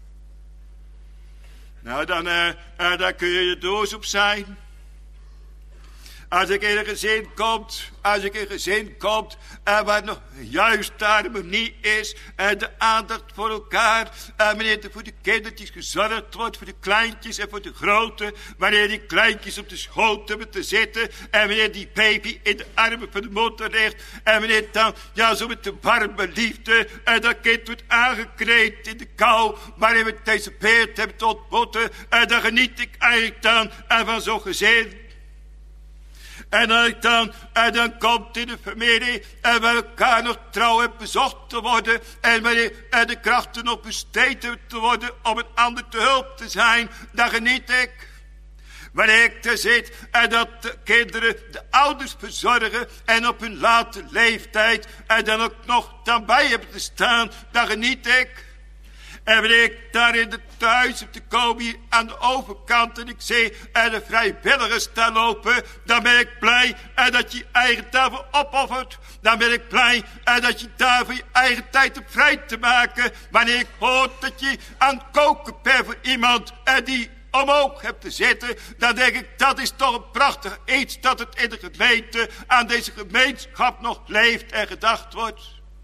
Nou, dan, uh, uh, dan kun je er doos op zijn. Als ik in een gezin komt, als ik in een gezin komt, en waar nog juist de harmonie is, en de aandacht voor elkaar, en wanneer er voor de kindertjes gezorgd wordt, voor de kleintjes en voor de grote, wanneer die kleintjes op de schoot hebben te zitten, en wanneer die baby in de armen van de moeder ligt, en wanneer dan, ja, zo met de warme liefde, en dat kind wordt aangekleed in de kou, waarin we deze beeld hebben te ontmoeten, en dan geniet ik eigenlijk dan van zo'n gezin. En als ik dan, en dan komt in de familie, en waar elkaar nog trouw heeft bezocht te worden, en wanneer en de krachten nog besteed hebben te worden om een ander te hulp te zijn, dan geniet ik. Wanneer ik er zit, en dat de kinderen de ouders verzorgen, en op hun late leeftijd, en dan ook nog dan bij hebben te staan, dan geniet ik. En wanneer ik daar in het thuis heb te komen hier aan de overkant en ik zie en de vrijwilligers staan lopen, dan ben ik blij en dat je je eigen tafel opoffert. Dan ben ik blij en dat je daarvoor je eigen tijd hebt vrij te maken. Wanneer ik hoor dat je aan het koken bent voor iemand en die omhoog hebt te zitten, dan denk ik dat is toch een prachtig iets dat het in de gemeente aan deze gemeenschap nog leeft en gedacht wordt.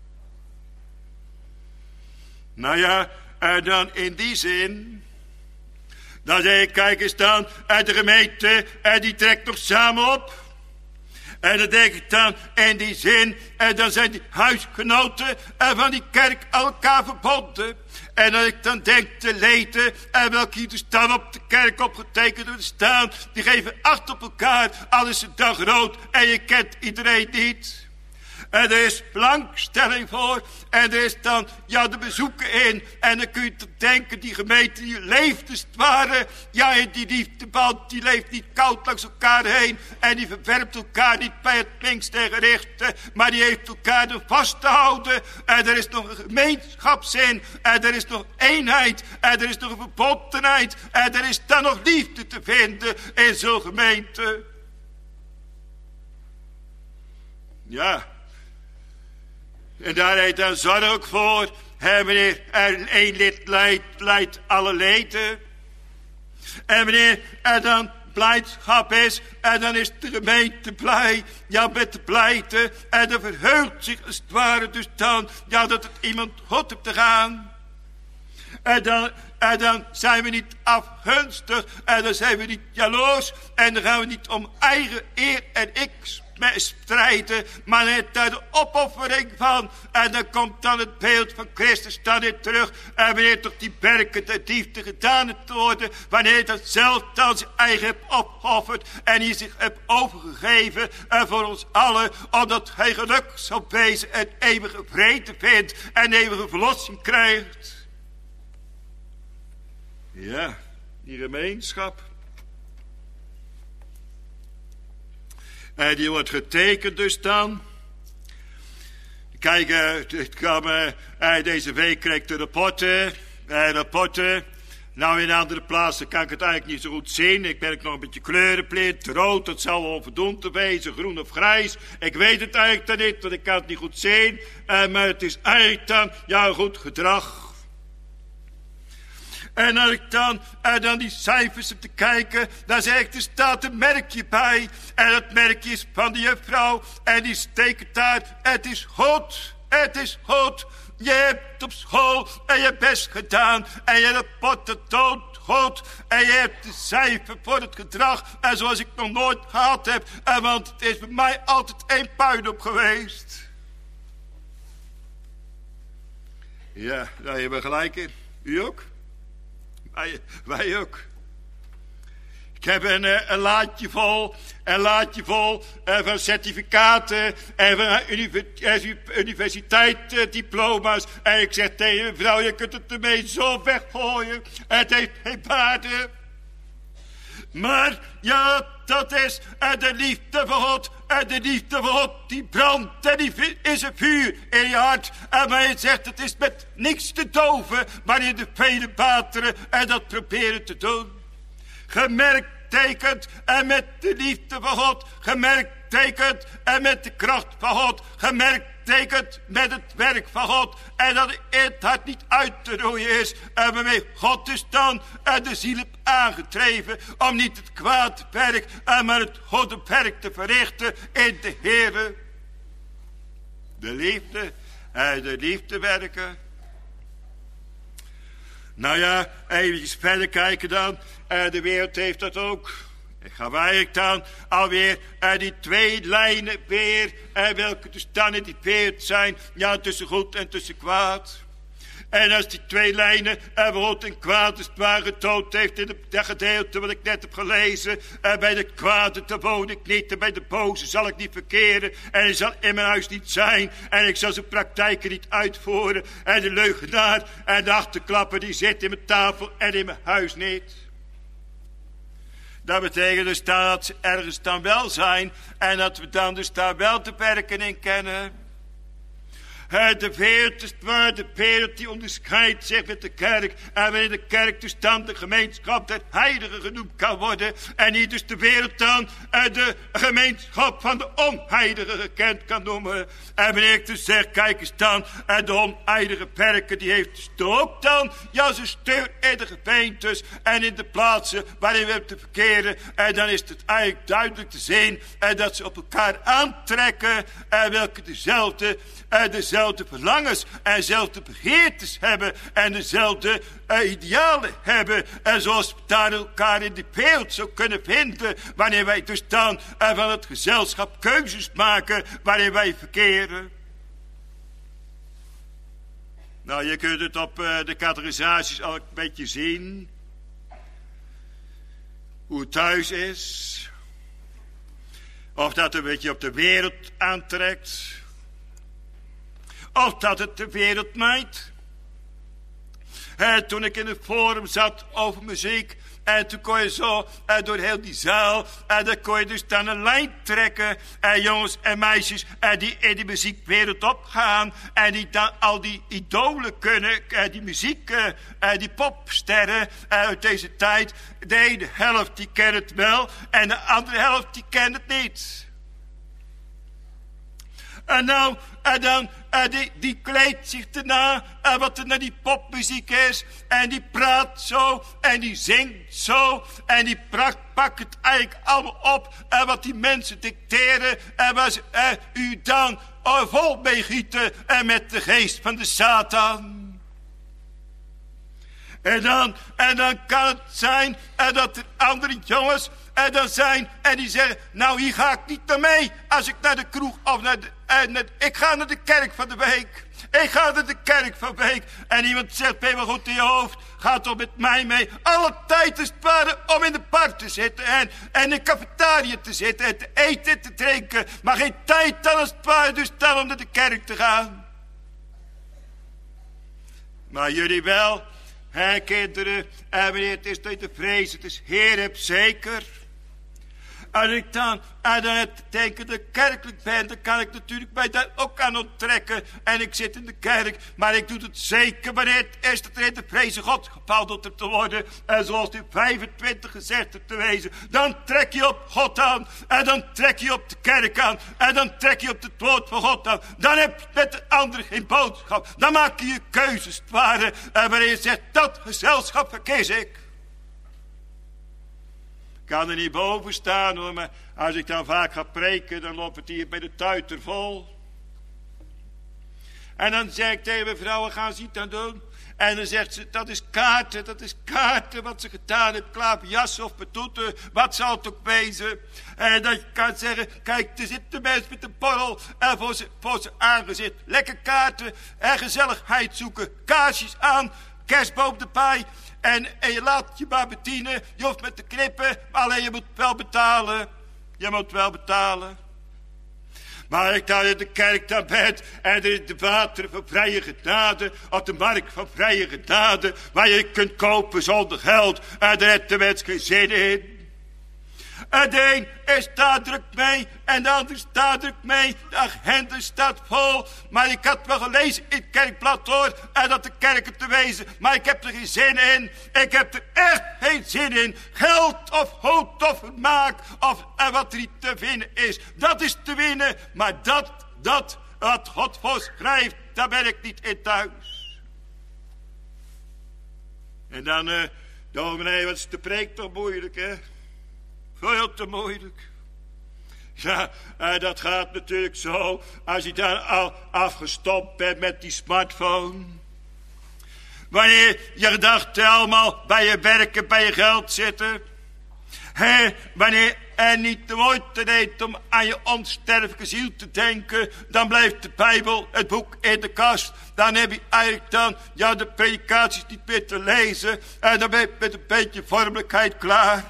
Nou ja, en dan in die zin, dan zeg ik, kijk eens dan, en de gemeente, en die trekt nog samen op. En dan denk ik dan, in die zin, en dan zijn die huisgenoten en van die kerk aan elkaar verbonden. En als ik dan denk te leten, en welke hier dus dan op de kerk opgetekend worden staan, die geven acht op elkaar, al is het dag rood, en je kent iedereen niet. En er is belangstelling voor. En er is dan, ja, de bezoeken in. En dan kun je te denken, die gemeente die leeft als het ware. Ja, en die liefdeband, die leeft niet koud langs elkaar heen. En die verwerpt elkaar niet bij het minste en gerichte. Maar die heeft elkaar er vast te houden. En er is nog een gemeenschapszin. En er is nog eenheid. En er is nog een verbondenheid. En er is dan nog liefde te vinden in zo'n gemeente. Ja. En daar heeft dan zorg voor. En wanneer er één lid leidt, leidt alle leden. En wanneer er dan blijdschap is, en dan is de gemeente blij, ja, met de pleiten, en dan verheugt zich als het ware dus dan, ja, dat het iemand goed op te gaan. En dan, en dan zijn we niet afgunstig, en dan zijn we niet jaloers, en dan gaan we niet om eigen eer en ik strijden, maar net daar de opoffering van. En dan komt dan het beeld van Christus dan weer terug. En wanneer toch die berken de diefte gedaan heeft worden, wanneer dat zelf dan zijn eigen heeft opgeofferd en hij zich heeft overgegeven en voor ons allen, omdat hij geluk zal wezen en eeuwige vrede vindt en eeuwige verlossing krijgt. Ja, die gemeenschap. En die wordt getekend dus dan. Kijk, uh, ik kwam, uh, deze week kreeg ik de rapporten. Uh, rapporten. Nou, in andere plaatsen kan ik het eigenlijk niet zo goed zien. Ik ben nog een beetje kleurenblind. Rood, dat zal wel voldoende wezen. Groen of grijs. Ik weet het eigenlijk dan niet, want ik kan het niet goed zien. Uh, maar het is eigenlijk dan, ja, goed gedrag. En als ik dan, en dan die cijfers heb te kijken, dan zeg ik, er staat een merkje bij. En dat merkje is van de juffrouw. En die steekt daar, het is goed, het is goed. Je hebt op school en je hebt best gedaan. En je hebt potten dood goed. En je hebt de cijfer voor het gedrag. En zoals ik nog nooit gehad heb. En want het is bij mij altijd één puin op geweest. Ja, daar hebben we gelijk in. U ook? Wij, wij ook. Ik heb een, een laadje vol, een laadje vol uh, van certificaten en van universiteitsdiploma's. En ik zeg tegen mevrouw, je kunt het ermee zo weggooien. Het heeft geen waarde. Maar ja, dat is uh, de liefde van God. En de liefde van God, die brandt en die is een vuur in je hart. En maar je zegt, het is met niks te doven, maar in de vele wateren en dat proberen te doen. Gemerkt tekent en met de liefde van God. Gemerkt tekent en met de kracht van God. Gemerkt tekent met het werk van God. En dat het hart niet uit te roeien is. En waarmee God dus dan en de ziel heeft aangetreven. Om niet het kwaad werk, maar het goede werk te verrichten in de Heere. De liefde en de liefde werken. Nou ja, even verder kijken dan. Uh, de wereld heeft dat ook. En gaan wij dan alweer uh, die twee lijnen weer. Uh, welke dus dan in die wereld zijn. Ja, tussen goed en tussen kwaad. En als die twee lijnen, uh, goed en kwaad is waar getoond heeft in dat gedeelte wat ik net heb gelezen. Uh, bij de kwade te woon ik niet en bij de boze zal ik niet verkeren. En hij zal in mijn huis niet zijn. En ik zal zijn praktijken niet uitvoeren. En de leugenaar en de achterklapper die zit in mijn tafel en in mijn huis niet. Dat betekent dus dat ze ergens dan wel zijn. En dat we dan dus daar wel te werken in kennen. De wereld is waar, de wereld die onderscheidt zich met de kerk. En wanneer de kerk dus dan de gemeenschap der heiligen genoemd kan worden. En niet dus de wereld dan de gemeenschap van de onheiligen gekend kan noemen. En wanneer ik dus zeg, kijk eens dan, de onheilige perken die heeft dus ook dan, ja, ze stuur in de gemeentes en in de plaatsen waarin we hebben te verkeren. En dan is het eigenlijk duidelijk te zien en dat ze op elkaar aantrekken. En welke dezelfde, dezelfde verlangens en dezelfde begeertes hebben en dezelfde uh, idealen hebben. En zoals we daar elkaar in de wereld zo kunnen vinden, wanneer wij dus dan uh, van het gezelschap keuzes maken waarin wij verkeren. Nou, je kunt het op uh, de categorisaties al een beetje zien. Hoe het thuis is. Of dat een beetje op de wereld aantrekt. Of dat het de wereld maakt. En toen ik in het forum zat over muziek. En toen kon je zo uh, door heel die zaal. En dan kon je dus dan een lijn trekken. En jongens en meisjes uh, die in die muziekwereld opgaan. En die dan al die idolen kunnen. Uh, die muziek, uh, uh, die popsterren uh, uit deze tijd. De ene helft die kent het wel. En de andere helft die kent het niet. En nou, en dan, uh, die, die kleedt zich erna uh, wat er naar die popmuziek is. En die praat zo en die zingt zo. En die pakt, pakt het eigenlijk allemaal op uh, wat die mensen dicteren. En uh, waar ze uh, u dan uh, vol mee gieten uh, met de geest van de Satan. En dan, en dan kan het zijn uh, dat er andere jongens uh, dan zijn en die zeggen, nou hier ga ik niet naar mee als ik naar de kroeg of naar de, uh, naar, ik ga naar de kerk van de week. Ik ga naar de kerk van de week. En iemand zegt, ben je wel goed in je hoofd, ga toch met mij mee. Alle tijd is het ware om in de park te zitten en, en in de cafetaria te zitten en te eten en te drinken. Maar geen tijd dan als het ware dus dan om naar de kerk te gaan. Maar jullie wel. Hé kinderen, en wanneer het is dat je te vrezen, het is Heer heb zeker. Als ik dan aan het denken dat ik kerkelijk ben, dan kan ik natuurlijk mij daar ook aan onttrekken. En ik zit in de kerk, maar ik doe het zeker wanneer het is dat er in de vrezen God gepauwd er te worden. En zoals in vijfentwintig gezegd er te wezen, dan trek je op God aan. En dan trek je op de kerk aan. En dan trek je op het woord van God aan. Dan heb je met de anderen geen boodschap. Dan maak je je keuzes het ware. En wanneer je zegt, dat gezelschap verkies ik. Ik kan er niet boven staan hoor, maar als ik dan vaak ga preken, dan loopt het hier bij de tuiter vol. En dan zeg ik tegen mijn vrouw, gaan ze iets aan doen? En dan zegt ze, dat is kaarten, dat is kaarten wat ze gedaan heeft, klaverjas of betoeten, wat zal het ook wezen. En dat je kan zeggen, kijk, er zitten mensen met een borrel en voor ze, voor ze aangezicht. Lekker kaarten en gezelligheid zoeken, kaarsjes aan, kerstboom erbij. En, en je laat je maar bedienen. Je hoeft met te knippen. Maar alleen je moet wel betalen. Je moet wel betalen. Maar als ik daar in de kerk dan ben. En er is de water van vrije genade. Of de markt van vrije genade. Waar je kunt kopen zonder geld. En daar heeft de mens geen zin in. En de een is daar druk mee. En de ander staat druk mee. De agenda staat vol. Maar ik had wel gelezen in het kerkblad hoor. En dat de kerken te wezen. Maar ik heb er geen zin in. Ik heb er echt geen zin in. Geld of hout of vermaak. Of en wat er niet te winnen is. Dat is te winnen. Maar dat, dat wat God voorschrijft. Daar ben ik niet in thuis. En dan, uh, dominee, wat is de preek toch moeilijk hè? Veel te moeilijk. Ja, uh, dat gaat natuurlijk zo. Als je dan al afgestopt bent met die smartphone. Wanneer je gedachten allemaal bij je werken, bij je geld zitten. He, wanneer er niet de moeite neemt om aan je onsterfelijke ziel te denken. Dan blijft de Bijbel, het boek in de kast. Dan heb je eigenlijk dan ja, de predikaties niet meer te lezen. En dan ben je met een beetje vormelijkheid klaar.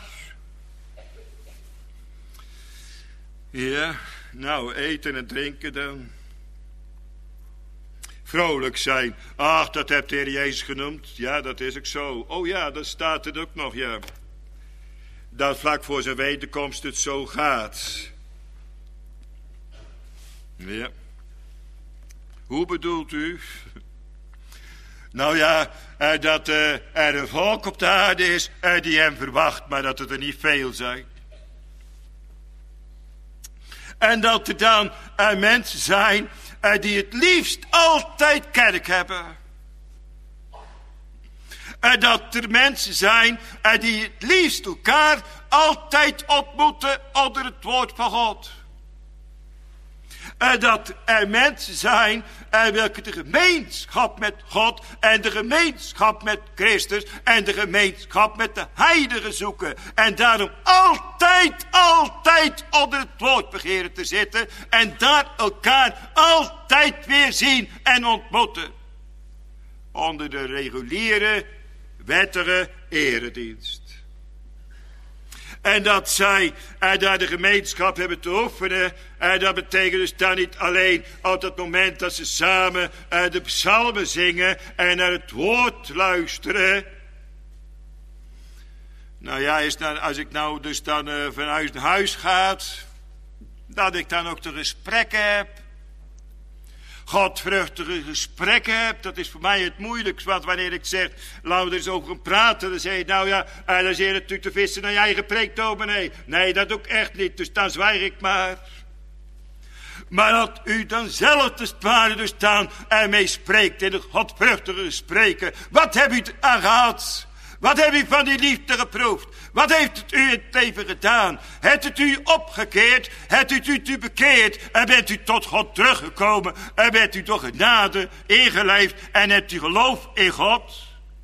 Ja, nou eten en drinken dan. Vrolijk zijn. Ach, dat heeft de Heer Jezus genoemd. Ja, dat is ook zo. Oh ja, dat staat er ook nog, ja. Dat vlak voor zijn wederkomst het zo gaat. Ja. Hoe bedoelt u? Nou ja, eh, dat eh, er een volk op de aarde is eh, die hem verwacht, maar dat het er niet veel zijn. En dat er dan uh, mensen zijn uh, die het liefst altijd kerk hebben. En dat er mensen zijn uh, die het liefst elkaar altijd ontmoeten onder het woord van God. En dat er mensen zijn uh, welke de gemeenschap met God en de gemeenschap met Christus en de gemeenschap met de heiligen zoeken. En daarom altijd, altijd onder het woord begeren te zitten en daar elkaar altijd weer zien en ontmoeten. Onder de reguliere, wettige eredienst. En dat zij en daar de gemeenschap hebben te oefenen. En dat betekent dus dan niet alleen op het moment dat ze samen uh, de psalmen zingen en naar het woord luisteren. Nou ja, is dan, als ik nou dus dan uh, van huis naar huis ga, dat ik dan ook de gesprekken heb. Godvruchtige gesprekken heb, dat is voor mij het moeilijkst. Want wanneer ik zeg, laten we er eens over gaan praten, dan zeg je, nou ja, en dan zeg je natuurlijk te vissen naar je eigen preek, dominee. Nee, dat doe ik echt niet, dus dan zwijg ik maar. Maar dat u dan zelf te sparen dus staan en mee spreekt in het godvruchtige spreken. Wat heb u aan gehad? Wat heb u van die liefde geproefd? Wat heeft het u in het leven gedaan? Hebt het u opgekeerd? Hebt het u u bekeerd? En bent u tot God teruggekomen? En bent u door genade ingelijfd? En hebt u geloof in God?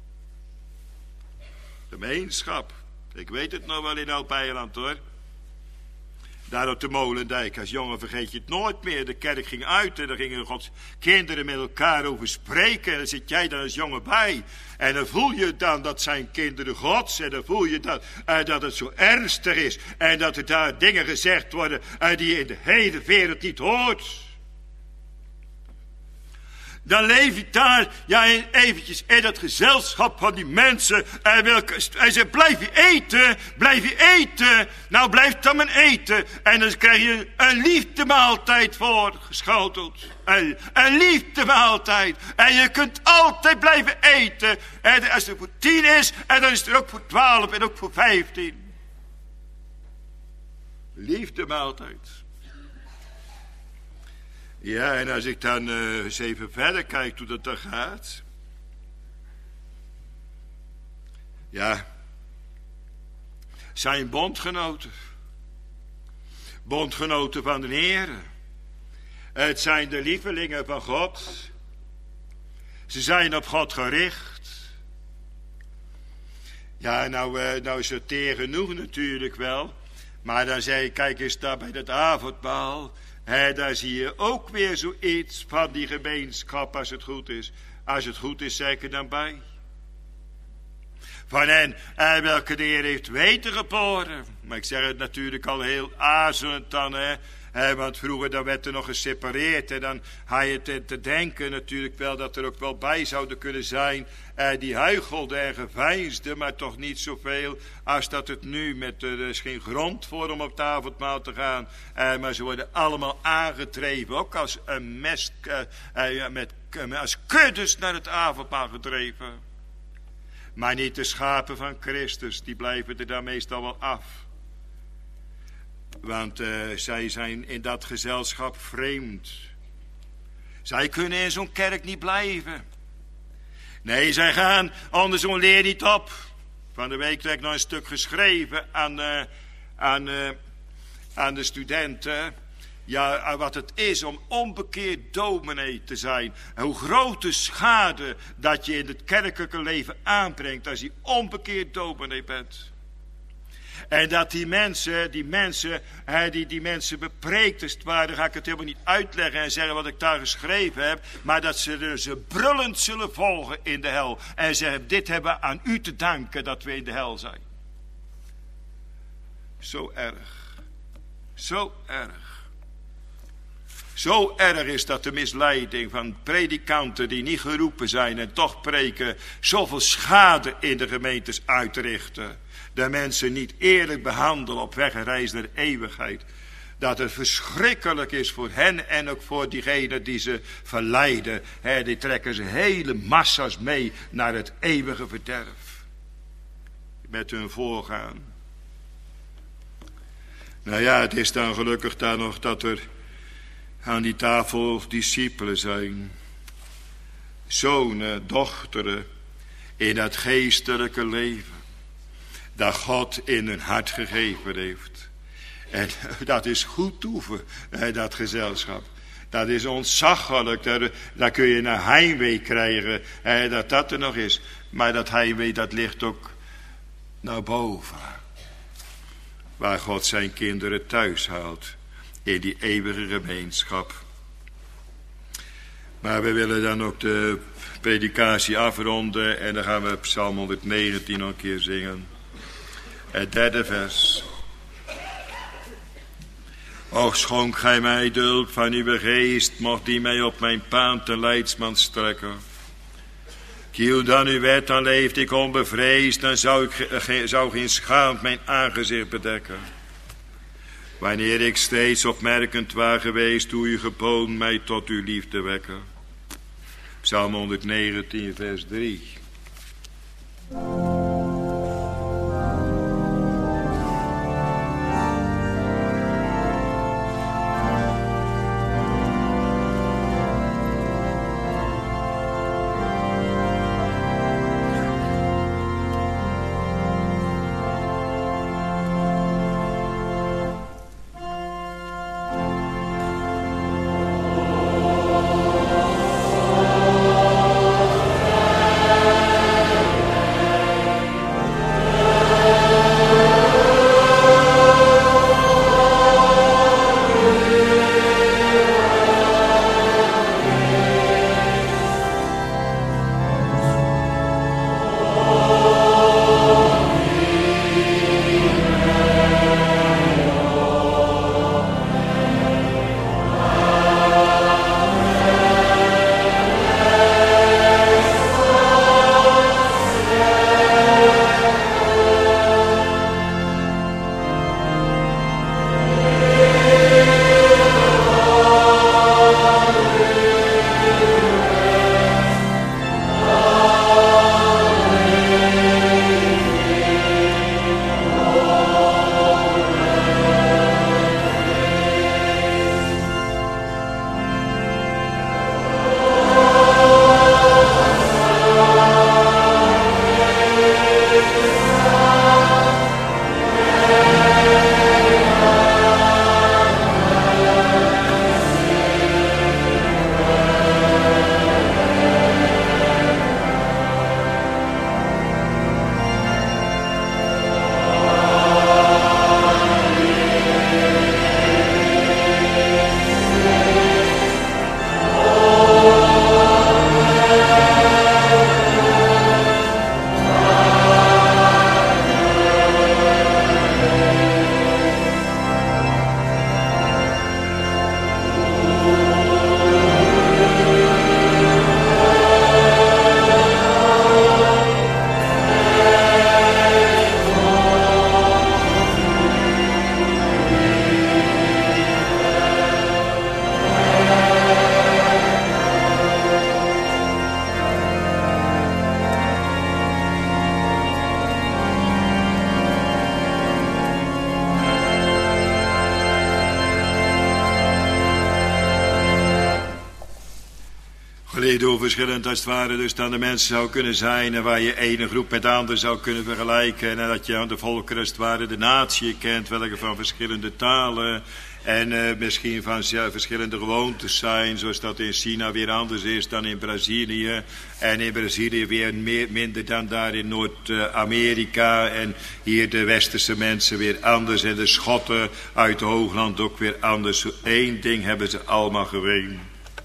Gemeenschap. Ik weet het nog wel in Oud-Eiland hoor. Daar op de Molendijk, als jongen vergeet je het nooit meer. De kerk ging uit en dan gingen Gods kinderen met elkaar over spreken. En dan zit jij daar als jongen bij. En dan voel je dan dat zijn kinderen Gods. En dan voel je dat, uh, dat het zo ernstig is. En dat er daar dingen gezegd worden uh, die je in de hele wereld niet hoort. Dan leef je daar, ja, eventjes in dat gezelschap van die mensen. En, welke, en ze blijf je eten, blijf je eten. Nou, blijf dan maar eten. En dan krijg je een liefdemaaltijd voorgeschoteld. Een, een liefdemaaltijd. En je kunt altijd blijven eten. En als het voor tien is, en dan is het er ook voor twaalf en ook voor vijftien. Liefdemaaltijd. Ja, en als ik dan uh, eens even verder kijk hoe dat dan gaat. Ja, zijn bondgenoten. Bondgenoten van de Heer. Het zijn de lievelingen van God. Ze zijn op God gericht. Ja, nou, uh, nou is het tegen genoeg natuurlijk wel. Maar dan zei ik, kijk eens daar bij dat avondmaal. He, daar zie je ook weer zoiets van die gemeenschap als het goed is. Als het goed is, zeg ik er dan bij. Van hen eh, welke de Heer heeft weten geboren. Maar ik zeg het natuurlijk al heel aarzelend dan. Hè. Eh, want vroeger dan werd er nog gesepareerd. En dan had je te, te denken natuurlijk wel dat er ook wel bij zouden kunnen zijn. Eh, die huichelden en geveinsden. Maar toch niet zoveel als dat het nu met. Er is geen grond voor om op het avondmaal te gaan. Eh, maar ze worden allemaal aangetreven. Ook als een mes. Eh, eh, met, als kuddes naar het avondmaal gedreven. Maar niet de schapen van Christus. Die blijven er dan meestal wel af. Want uh, zij zijn in dat gezelschap vreemd. Zij kunnen in zo'n kerk niet blijven. Nee, zij gaan onder zo'n leer niet op. Van de week heb ik nog een stuk geschreven aan, uh, aan, uh, aan de studenten. Ja, wat het is om onbekeerd dominee te zijn. En hoe grote schade dat je in het kerkelijke leven aanbrengt als je onbekeerd dominee bent. En dat die mensen, die mensen, die, die mensen bepreekt, dus waar, dan ga ik het helemaal niet uitleggen en zeggen wat ik daar geschreven heb. Maar dat ze ze brullend zullen volgen in de hel. En zeggen, dit hebben we aan u te danken dat we in de hel zijn. Zo erg. Zo erg. Zo erg is dat de misleiding van predikanten die niet geroepen zijn en toch preken, zoveel schade in de gemeentes uitrichten. De mensen niet eerlijk behandelen op weg en reis naar de eeuwigheid. Dat het verschrikkelijk is voor hen en ook voor diegenen die ze verleiden. He, die trekken ze hele massa's mee naar het eeuwige verderf. Met hun voorgaan. Nou ja, het is dan gelukkig daar nog dat er aan die tafel discipelen zijn. Zonen, dochteren in dat geestelijke leven. Dat God in hun hart gegeven heeft. En dat is goed toeven, dat gezelschap. Dat is ontzaglijk. Daar, daar kun je een heimwee krijgen. Dat dat er nog is. Maar dat heimwee dat ligt ook naar boven. Waar God zijn kinderen thuis haalt. In die eeuwige gemeenschap. Maar we willen dan ook de predikatie afronden. En dan gaan we Psalm honderdnegentien nog een keer zingen. Het derde vers. Och, schonk gij mij de hulp van uw geest, mocht die mij op mijn paan ten leidsman strekken. Kiel dan uw wet, dan leefde ik onbevreesd, dan zou, ik, ge, zou geen schaamd mijn aangezicht bedekken. Wanneer ik steeds opmerkend was geweest, hoe u geboden mij tot uw liefde wekken. Psalm honderdnegentien, vers drie. ziet hoe verschillend als het ware dus dan de mensen zou kunnen zijn. En waar je ene groep met de andere zou kunnen vergelijken. En dat je aan de volkeren als het ware de natie kent. Welke van verschillende talen. En uh, misschien van ja, verschillende gewoontes zijn. Zoals dat in China weer anders is dan in Brazilië. En in Brazilië weer meer, minder dan daar in Noord-Amerika. En hier de westerse mensen weer anders. En de Schotten uit het Hoogland ook weer anders. Eén ding hebben ze allemaal gemeen.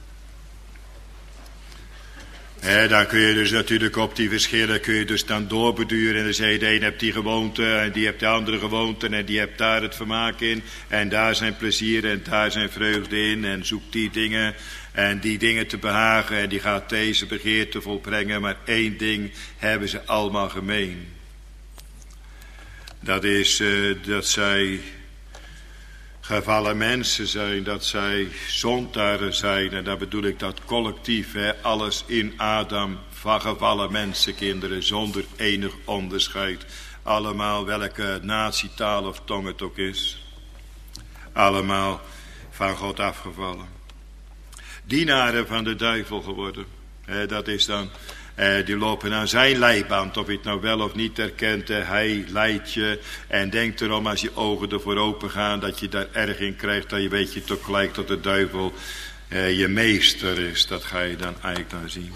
He, dan kun je dus natuurlijk op die verschillen kun je dus dan doorbeduren. En dan zeg je, de een hebt die gewoonte en die hebt de andere gewoonte. En die hebt daar het vermaak in. En daar zijn plezier en daar zijn vreugde in. En zoekt die dingen en die dingen te behagen. En die gaat deze begeerte volbrengen. Maar één ding hebben ze allemaal gemeen. Dat is uh, dat zij gevallen mensen zijn, dat zij zondaren zijn. En daar bedoel ik dat collectief, hè, alles in Adam, van gevallen mensenkinderen, zonder enig onderscheid. Allemaal welke natie, taal of tong het ook is. Allemaal van God afgevallen. Dienaren van de duivel geworden. Hè, dat is dan... Uh, die lopen aan zijn leiband, of je het nou wel of niet herkent. Uh, hij leidt je en denkt erom als je ogen ervoor open gaan, dat je daar erg in krijgt, dat je weet je toch gelijk dat de duivel uh, je meester is. Dat ga je dan eigenlijk dan zien.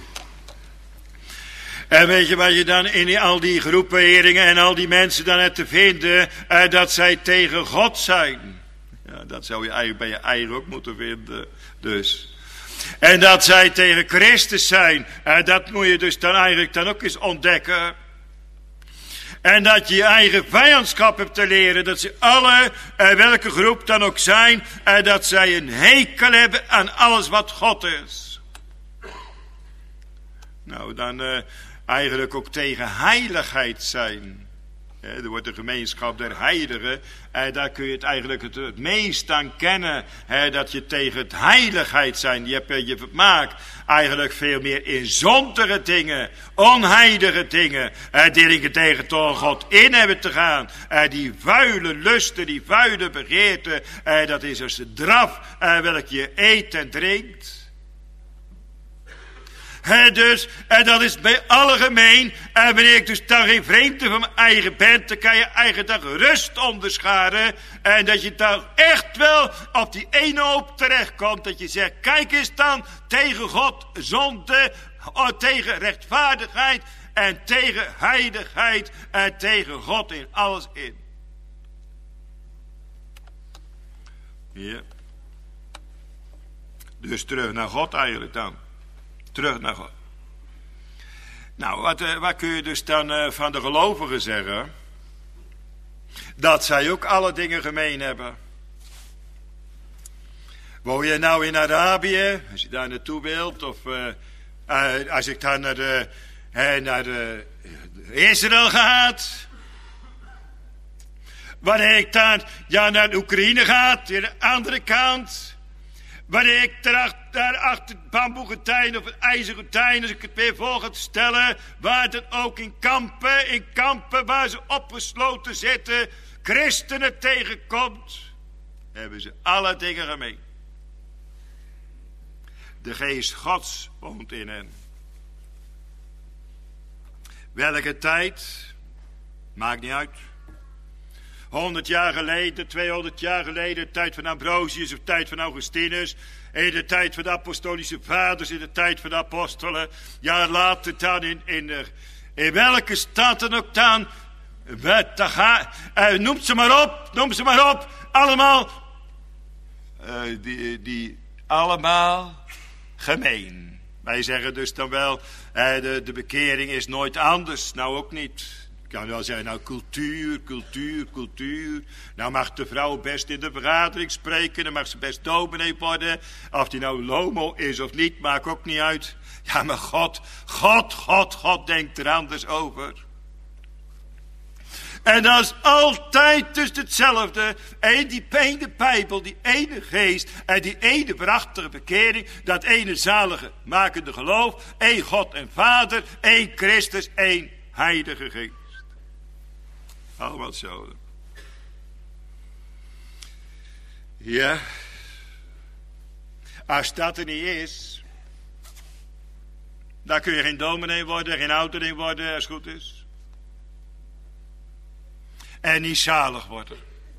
En weet je wat je dan in al die groeperingen en al die mensen dan hebt te vinden, uh, dat zij tegen God zijn. Ja, dat zou je eigenlijk bij je eigen ook moeten vinden. Dus... En dat zij tegen Christus zijn. En dat moet je dus dan eigenlijk dan ook eens ontdekken. En dat je je eigen vijandschap hebt te leren. Dat ze alle, eh, welke groep dan ook zijn. En dat zij een hekel hebben aan alles wat God is. Nou, dan eh, eigenlijk ook tegen heiligheid zijn. He, er wordt de gemeenschap der heiligen. En daar kun je het eigenlijk het, het meest aan kennen. He, dat je tegen het heiligheid zijn. Je hebt je vermaak eigenlijk veel meer in zondige dingen. Onheilige dingen. Eh, dingen tegen toch God in hebben te gaan. Eh, die vuile lusten, die vuile begeerten. Eh, dat is als de draf eh, welk je eet en drinkt. He, dus, en dat is bij alle gemeen. En wanneer ik dus dan geen vreemde van mijn eigen ben, dan kan je eigen dag rust onderscharen. En dat je dan echt wel op die ene hoop terechtkomt. Dat je zegt, kijk eens dan tegen God zonde, tegen rechtvaardigheid en tegen heiligheid en tegen God in alles in. Ja. Dus terug naar God eigenlijk dan. Terug naar God. Nou, wat, uh, wat kun je dus dan uh, van de gelovigen zeggen? Dat zij ook alle dingen gemeen hebben. Woon je nou in Arabië, als je daar naartoe wilt, of uh, uh, als ik daar naar, de, uh, naar de, uh, Israël ga, wanneer ik dan ja, naar de Oekraïne ga, aan de andere kant. Wanneer ik daar achter het bamboegordijn of het ijzergordijn, als ik het weer voor ga stellen, waar het ook in kampen, in kampen waar ze opgesloten zitten, christenen tegenkomt, hebben ze alle dingen gemeen. De geest Gods woont in hen. Welke tijd? Maakt niet uit. honderd jaar geleden, tweehonderd jaar geleden, de tijd van Ambrosius of de tijd van Augustinus, in de tijd van de apostolische vaders, in de tijd van de apostelen, ja later dan in, in, de, in welke stad dan ook dan, uh, noem ze maar op, noem ze maar op, allemaal, uh, die, die, allemaal gemeen. Wij zeggen dus dan wel, uh, de, de bekering is nooit anders, nou ook niet. Ik kan wel zeggen, nou cultuur, cultuur, cultuur. Nou mag de vrouw best in de vergadering spreken. Dan mag ze best dominee worden. Of die nou lomo is of niet, maakt ook niet uit. Ja, maar God, God, God, God denkt er anders over. En dat is altijd dus hetzelfde. En die ene Bijbel, die ene geest en die ene prachtige bekering. Dat ene zalige makende geloof. Eén God en Vader, één Christus, één Heilige Geest. Allemaal hetzelfde. Ja. Als dat er niet is. Daar kun je geen dominee worden, geen ouderling worden, als het goed is. En niet zalig worden.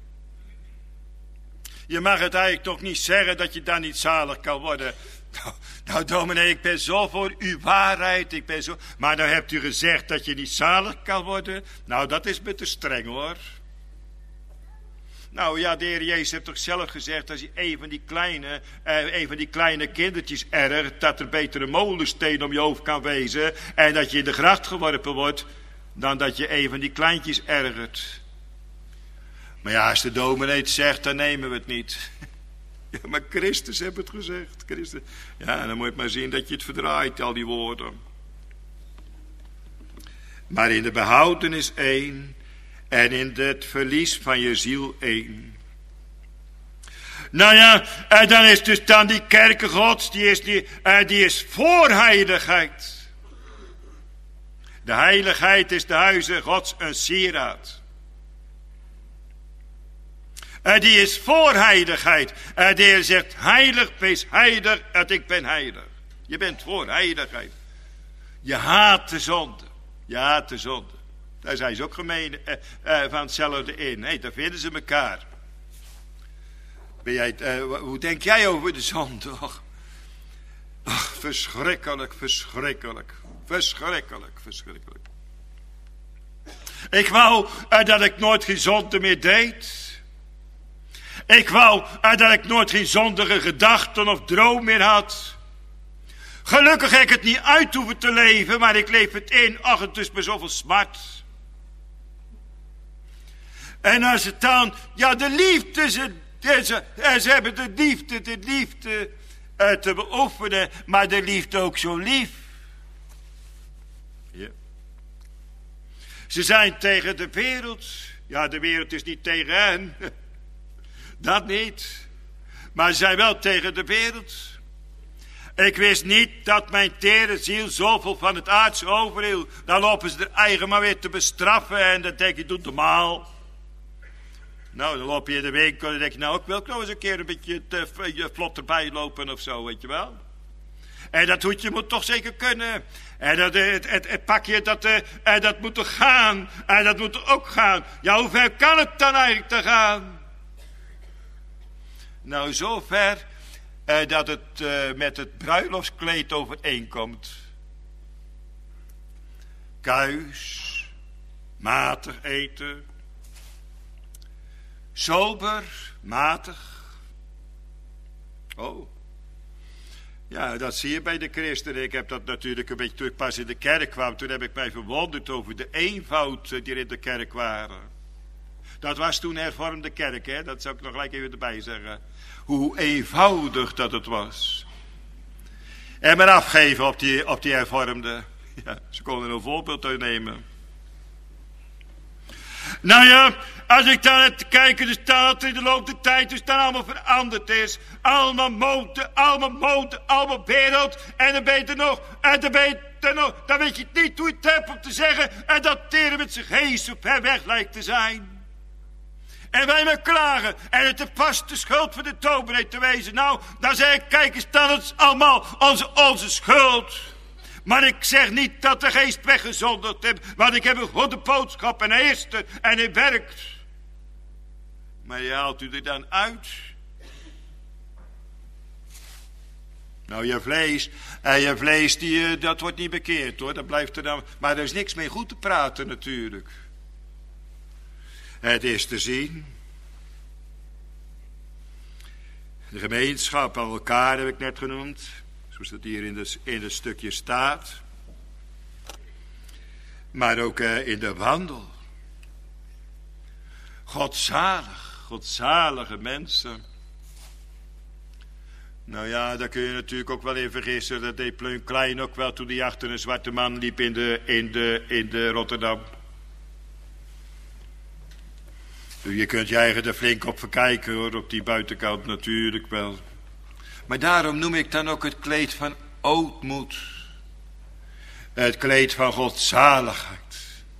Je mag het eigenlijk toch niet zeggen dat je dan niet zalig kan worden. Nou, nou dominee, ik ben zo voor uw waarheid. Ik ben zo... Maar dan hebt u gezegd dat je niet zalig kan worden. Nou, dat is me te streng hoor. Nou ja, de Heer Jezus heeft toch zelf gezegd, als je een van die kleine, eh, een van die kleine kindertjes ergert, dat er beter een molensteen om je hoofd kan wezen en dat je in de gracht geworpen wordt, dan dat je een van die kleintjes ergert. Maar ja, als de dominee het zegt, dan nemen we het niet. Ja, maar Christus heeft het gezegd. Christus. Ja, dan moet je maar zien dat je het verdraait, al die woorden. Maar in de behoudenis één en in het verlies van je ziel één. Nou ja, en dan is dus dan die kerken Gods, die is, die, uh, die is voor heiligheid. De heiligheid is de huizen Gods een sieraad. Uh, die is voor heiligheid. Uh, de Heer zegt, heilig, wees heilig, dat ik ben heilig. Je bent voor heiligheid. Je haat de zonde. Je haat de zonde. Daar zijn ze ook gemeen uh, uh, van hetzelfde in. Hey, daar vinden ze elkaar. Ben jij, uh, hoe denk jij over de zonde? Och, ach, verschrikkelijk, verschrikkelijk. Verschrikkelijk, verschrikkelijk. Ik wou uh, dat ik nooit geen zonde meer deed. Ik wou uh, dat ik nooit geen zondige gedachten of droom meer had. Gelukkig heb ik het niet uit hoeven te leven, maar ik leef het in. Ach, het is me zoveel smart. En als het dan, ja, de liefde, ze, ze, ze hebben de liefde, de liefde uh, te beoefenen, maar de liefde ook zo lief. Ja. Ze zijn tegen de wereld. Ja, de wereld is niet tegen hen. Dat niet. Maar ze zijn wel tegen de wereld. Ik wist niet dat mijn tere ziel zoveel van het aardse overhield. Dan lopen ze er eigen maar weer te bestraffen. En dan denk je, doe normaal. Nou, dan loop je in de winkel en dan denk je, nou, ik wil ook nog eens een keer een beetje te, vlot erbij lopen of zo, weet je wel. En dat hoedje moet toch zeker kunnen. En dat, het, het, het pakje, dat, en dat moet er gaan. En dat moet er ook gaan. Ja, hoe ver kan het dan eigenlijk te gaan? Nou, zover eh, dat het eh, met het bruiloftskleed overeenkomt. Kuis, matig eten, sober, matig. Oh, ja, dat zie je bij de christenen. Ik heb dat natuurlijk een beetje, toen ik pas in de kerk kwam, toen heb ik mij verwonderd over de eenvoud die er in de kerk waren. Dat was toen hervormde kerk, hè? Dat zou ik nog gelijk even erbij zeggen. Hoe eenvoudig dat het was. En maar afgeven op die, op die hervormde. Ja, ze konden een voorbeeld uitnemen. Nou ja, als ik dan het kijken, dus dat in de loop der tijd dus dan allemaal veranderd is. Allemaal mode, allemaal mode, allemaal wereld. En dan ben je er nog, en dan ben je er nog. Dan weet je niet hoe je het hebt om te zeggen. En dat teren met zich heen zo ver weg lijkt te zijn. En wij maar klagen. En het is vast de schuld van de dominee te wezen. Nou, dan zeg ik, kijk eens, dat is allemaal onze, onze schuld. Maar ik zeg niet dat de geest weggezonderd heeft. Want ik heb een goede boodschap en hij is er en hij werkt. Maar je haalt u er dan uit. Nou, je vlees, en je vlees, die, dat wordt niet bekeerd hoor. Dat blijft er dan. Maar er is niks mee goed te praten natuurlijk. Het is te zien. De gemeenschap aan elkaar heb ik net genoemd. Zoals dat hier in, de, in het stukje staat. Maar ook uh, in de wandel. Godzalig, godzalige mensen. Nou ja, daar kun je natuurlijk ook wel in vergissen. Dat deed Pleun Klein ook wel toen hij achter een zwarte man liep in de, in de, in de Rotterdam. Je kunt je eigen er flink op verkijken hoor, op die buitenkant natuurlijk wel. Maar daarom noem ik dan ook het kleed van ootmoed. Het kleed van godzaligheid.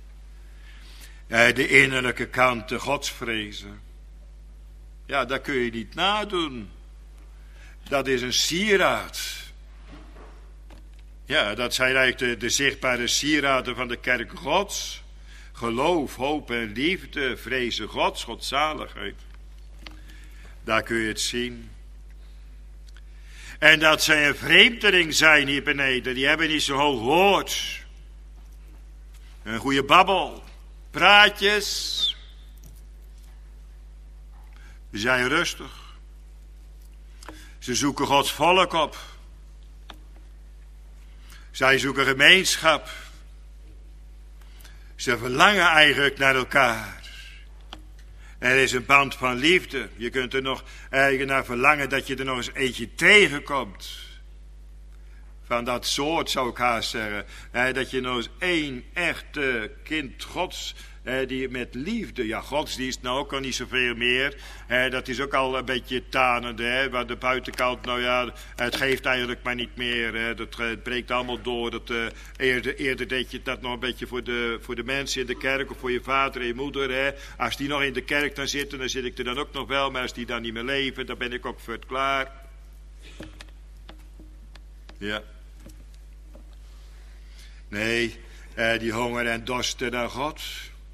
De innerlijke kant, de godsvrezen. Ja, dat kun je niet nadoen. Dat is een sieraad. Ja, dat zijn eigenlijk de, de zichtbare sieraden van de kerk Gods. Geloof, hoop en liefde, vrezen Gods, godzaligheid. Daar kun je het zien. En dat zij een vreemdeling zijn hier beneden. Die hebben niet zo hoog woord. Een goede babbel. Praatjes. Ze zijn rustig. Ze zoeken Gods volk op. Zij zoeken gemeenschap. Ze verlangen eigenlijk naar elkaar. Er is een band van liefde. Je kunt er nog eigenlijk naar verlangen dat je er nog eens eentje tegenkomt. Van dat soort zou ik haast zeggen. Dat je nog eens één echte kind Gods, die met liefde, ja, godsdienst nou ook al niet zoveel meer. Dat is ook al een beetje tanende. Waar de buitenkant, nou ja, het geeft eigenlijk maar niet meer. Dat het breekt allemaal door. Dat, uh, eerder, eerder deed je dat nog een beetje voor de, voor de mensen in de kerk of voor je vader en je moeder. Hè. Als die nog in de kerk dan zitten, dan zit ik er dan ook nog wel. Maar als die dan niet meer leven, dan ben ik ook voor het klaar. Ja. Nee, eh, die honger en dorsten naar God.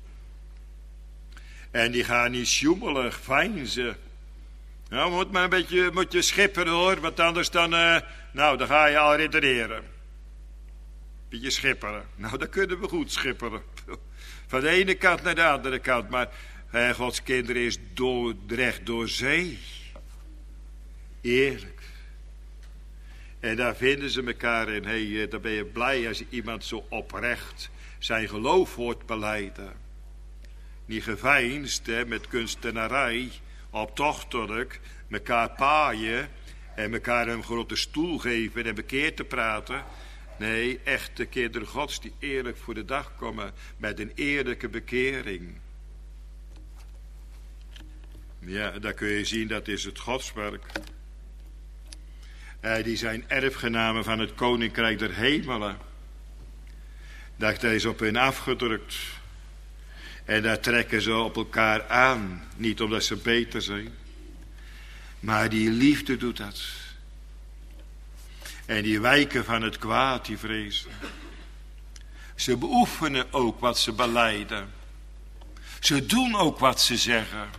En die gaan niet sjoemelig, veinzen. Nou, moet maar een beetje moet je schipperen hoor, want anders dan, uh, nou, dan ga je al redeneren. Beetje schipperen. Nou, dan kunnen we goed schipperen. Van de ene kant naar de andere kant, maar eh, Gods kinderen is door, recht door zee. Eerlijk. En daar vinden ze elkaar in. Hé, hey, dan ben je blij als je iemand zo oprecht zijn geloof hoort belijden. Niet geveinsd, hè, met kunstenarij, optochtelijk, elkaar paaien en elkaar een grote stoel geven en bekeerd te praten. Nee, echte kinderen Gods die eerlijk voor de dag komen met een eerlijke bekering. Ja, daar kun je zien, dat is het Godswerk. Uh, die zijn erfgenamen van het koninkrijk der hemelen. Dat is op hen afgedrukt. En daar trekken ze op elkaar aan. Niet omdat ze beter zijn. Maar die liefde doet dat. En die wijken van het kwaad, die vrezen. Ze beoefenen ook wat ze belijden. Ze doen ook wat ze zeggen.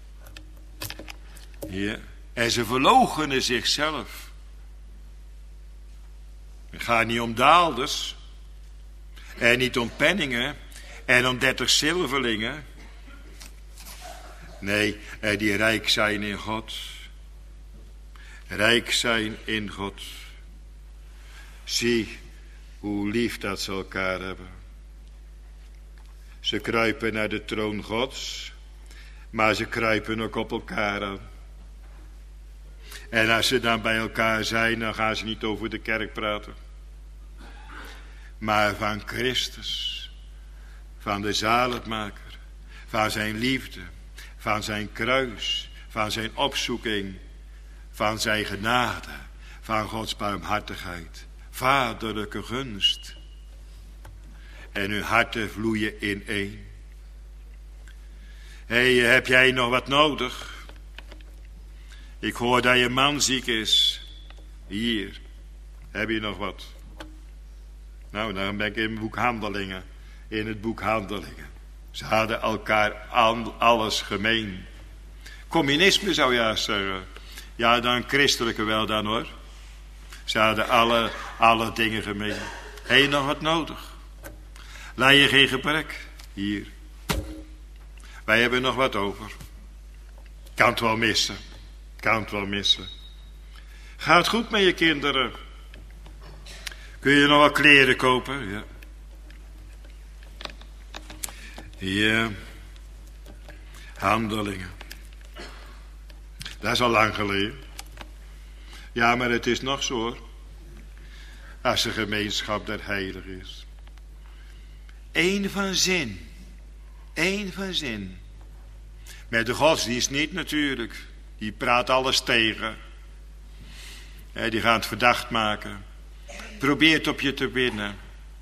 Ja. En ze verloochenen zichzelf. Het gaat niet om daalders. En niet om penningen. En om dertig zilverlingen. Nee, die rijk zijn in God. Rijk zijn in God. Zie hoe lief dat ze elkaar hebben. Ze kruipen naar de troon Gods. Maar ze kruipen ook op elkaar aan. En als ze dan bij elkaar zijn, dan gaan ze niet over de kerk praten. Maar van Christus. Van de zaligmaker. Van zijn liefde. Van zijn kruis. Van zijn opzoeking. Van zijn genade. Van Gods barmhartigheid. Vaderlijke gunst. En hun harten vloeien in één. Hé, hey, heb jij nog wat nodig? Ik hoor dat je man ziek is. Hier. Heb je nog wat? Nou, dan ben ik in het boek Handelingen. In het boek Handelingen. Ze hadden elkaar alles gemeen. Communisme zou je juist zeggen. Ja, dan christelijke wel dan hoor. Ze hadden alle, alle dingen gemeen. Heb je nog wat nodig? Laat je geen gebrek. Hier. Wij hebben nog wat over. Kan het wel missen. Kan het wel missen. Gaat het goed met je kinderen? Kun je nog wat kleren kopen? Ja. Ja. Handelingen. Dat is al lang geleden. Ja, maar het is nog zo hoor. Als de gemeenschap der heilig is. Eén van zin. Eén van zin. Met de godsdienst niet natuurlijk. Die praat alles tegen. He, die gaan het verdacht maken. Probeert op je te winnen.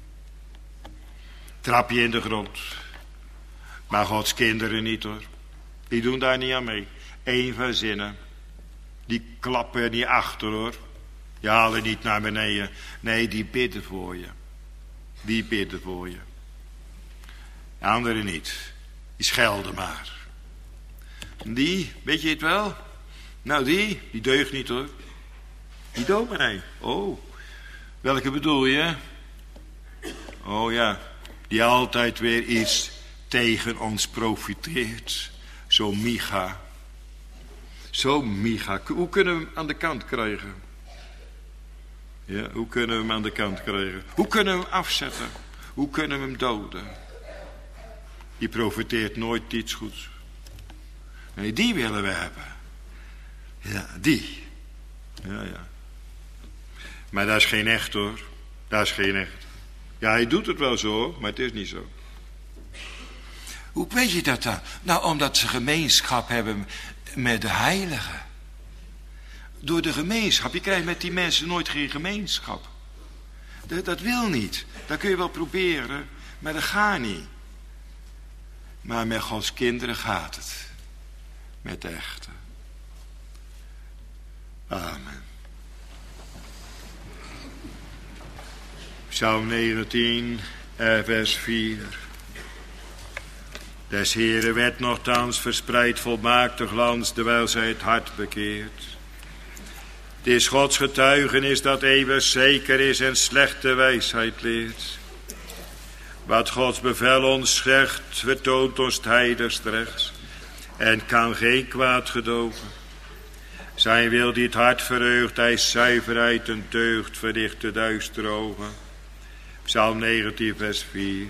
Trap je in de grond. Maar Gods kinderen niet hoor. Die doen daar niet aan mee. Eén van zinnen. Die klappen er niet achter hoor. Je haalt het niet naar beneden. Nee, die bidden voor je. Die bidden voor je. Anderen niet. Die schelden maar. Die, weet je het wel? Nou die, die deugt niet hoor. Die dominee. Oh, welke bedoel je? Oh ja, die altijd weer iets tegen ons profiteert. Zo Micha. Zo Micha. Hoe kunnen we hem aan de kant krijgen? Ja, hoe kunnen we hem aan de kant krijgen? Hoe kunnen we hem afzetten? Hoe kunnen we hem doden? Die profiteert nooit iets goeds. Nee, die willen we hebben. Ja, die. Ja, ja. Maar dat is geen echt hoor. Dat is geen echt. Ja, hij doet het wel zo, maar het is niet zo. Hoe weet je dat dan? Nou, omdat ze gemeenschap hebben met de heiligen. Door de gemeenschap. Je krijgt met die mensen nooit geen gemeenschap. Dat, dat wil niet. Dat kun je wel proberen, maar dat gaat niet. Maar met Gods kinderen gaat het. Met de echte. Amen. Psalm negentien, vers vier. Des Heeren werd nochtans verspreid volmaakte glans, terwijl zij het hart bekeert. Het is Gods getuigenis dat eeuwig zeker is en slechte wijsheid leert. Wat Gods bevel ons zegt, vertoont ons het heiligst rechts en kan geen kwaad gedogen. Zijn wil die het hart verheugt, hij zuiverheid en deugd verlicht de duistere ogen. Psalm negentien, vers vier.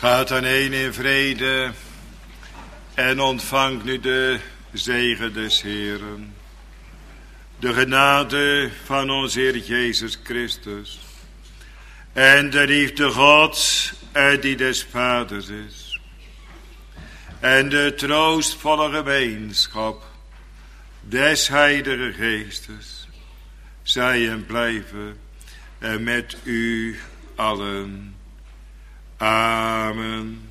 Gaat dan heen in vrede en ontvangt nu de zegen des Heeren. De genade van onze Heer Jezus Christus en de liefde Gods en die des Vaders is. En de troostvolle gemeenschap des Heilige Geestes zij en blijven en met u allen. Amen.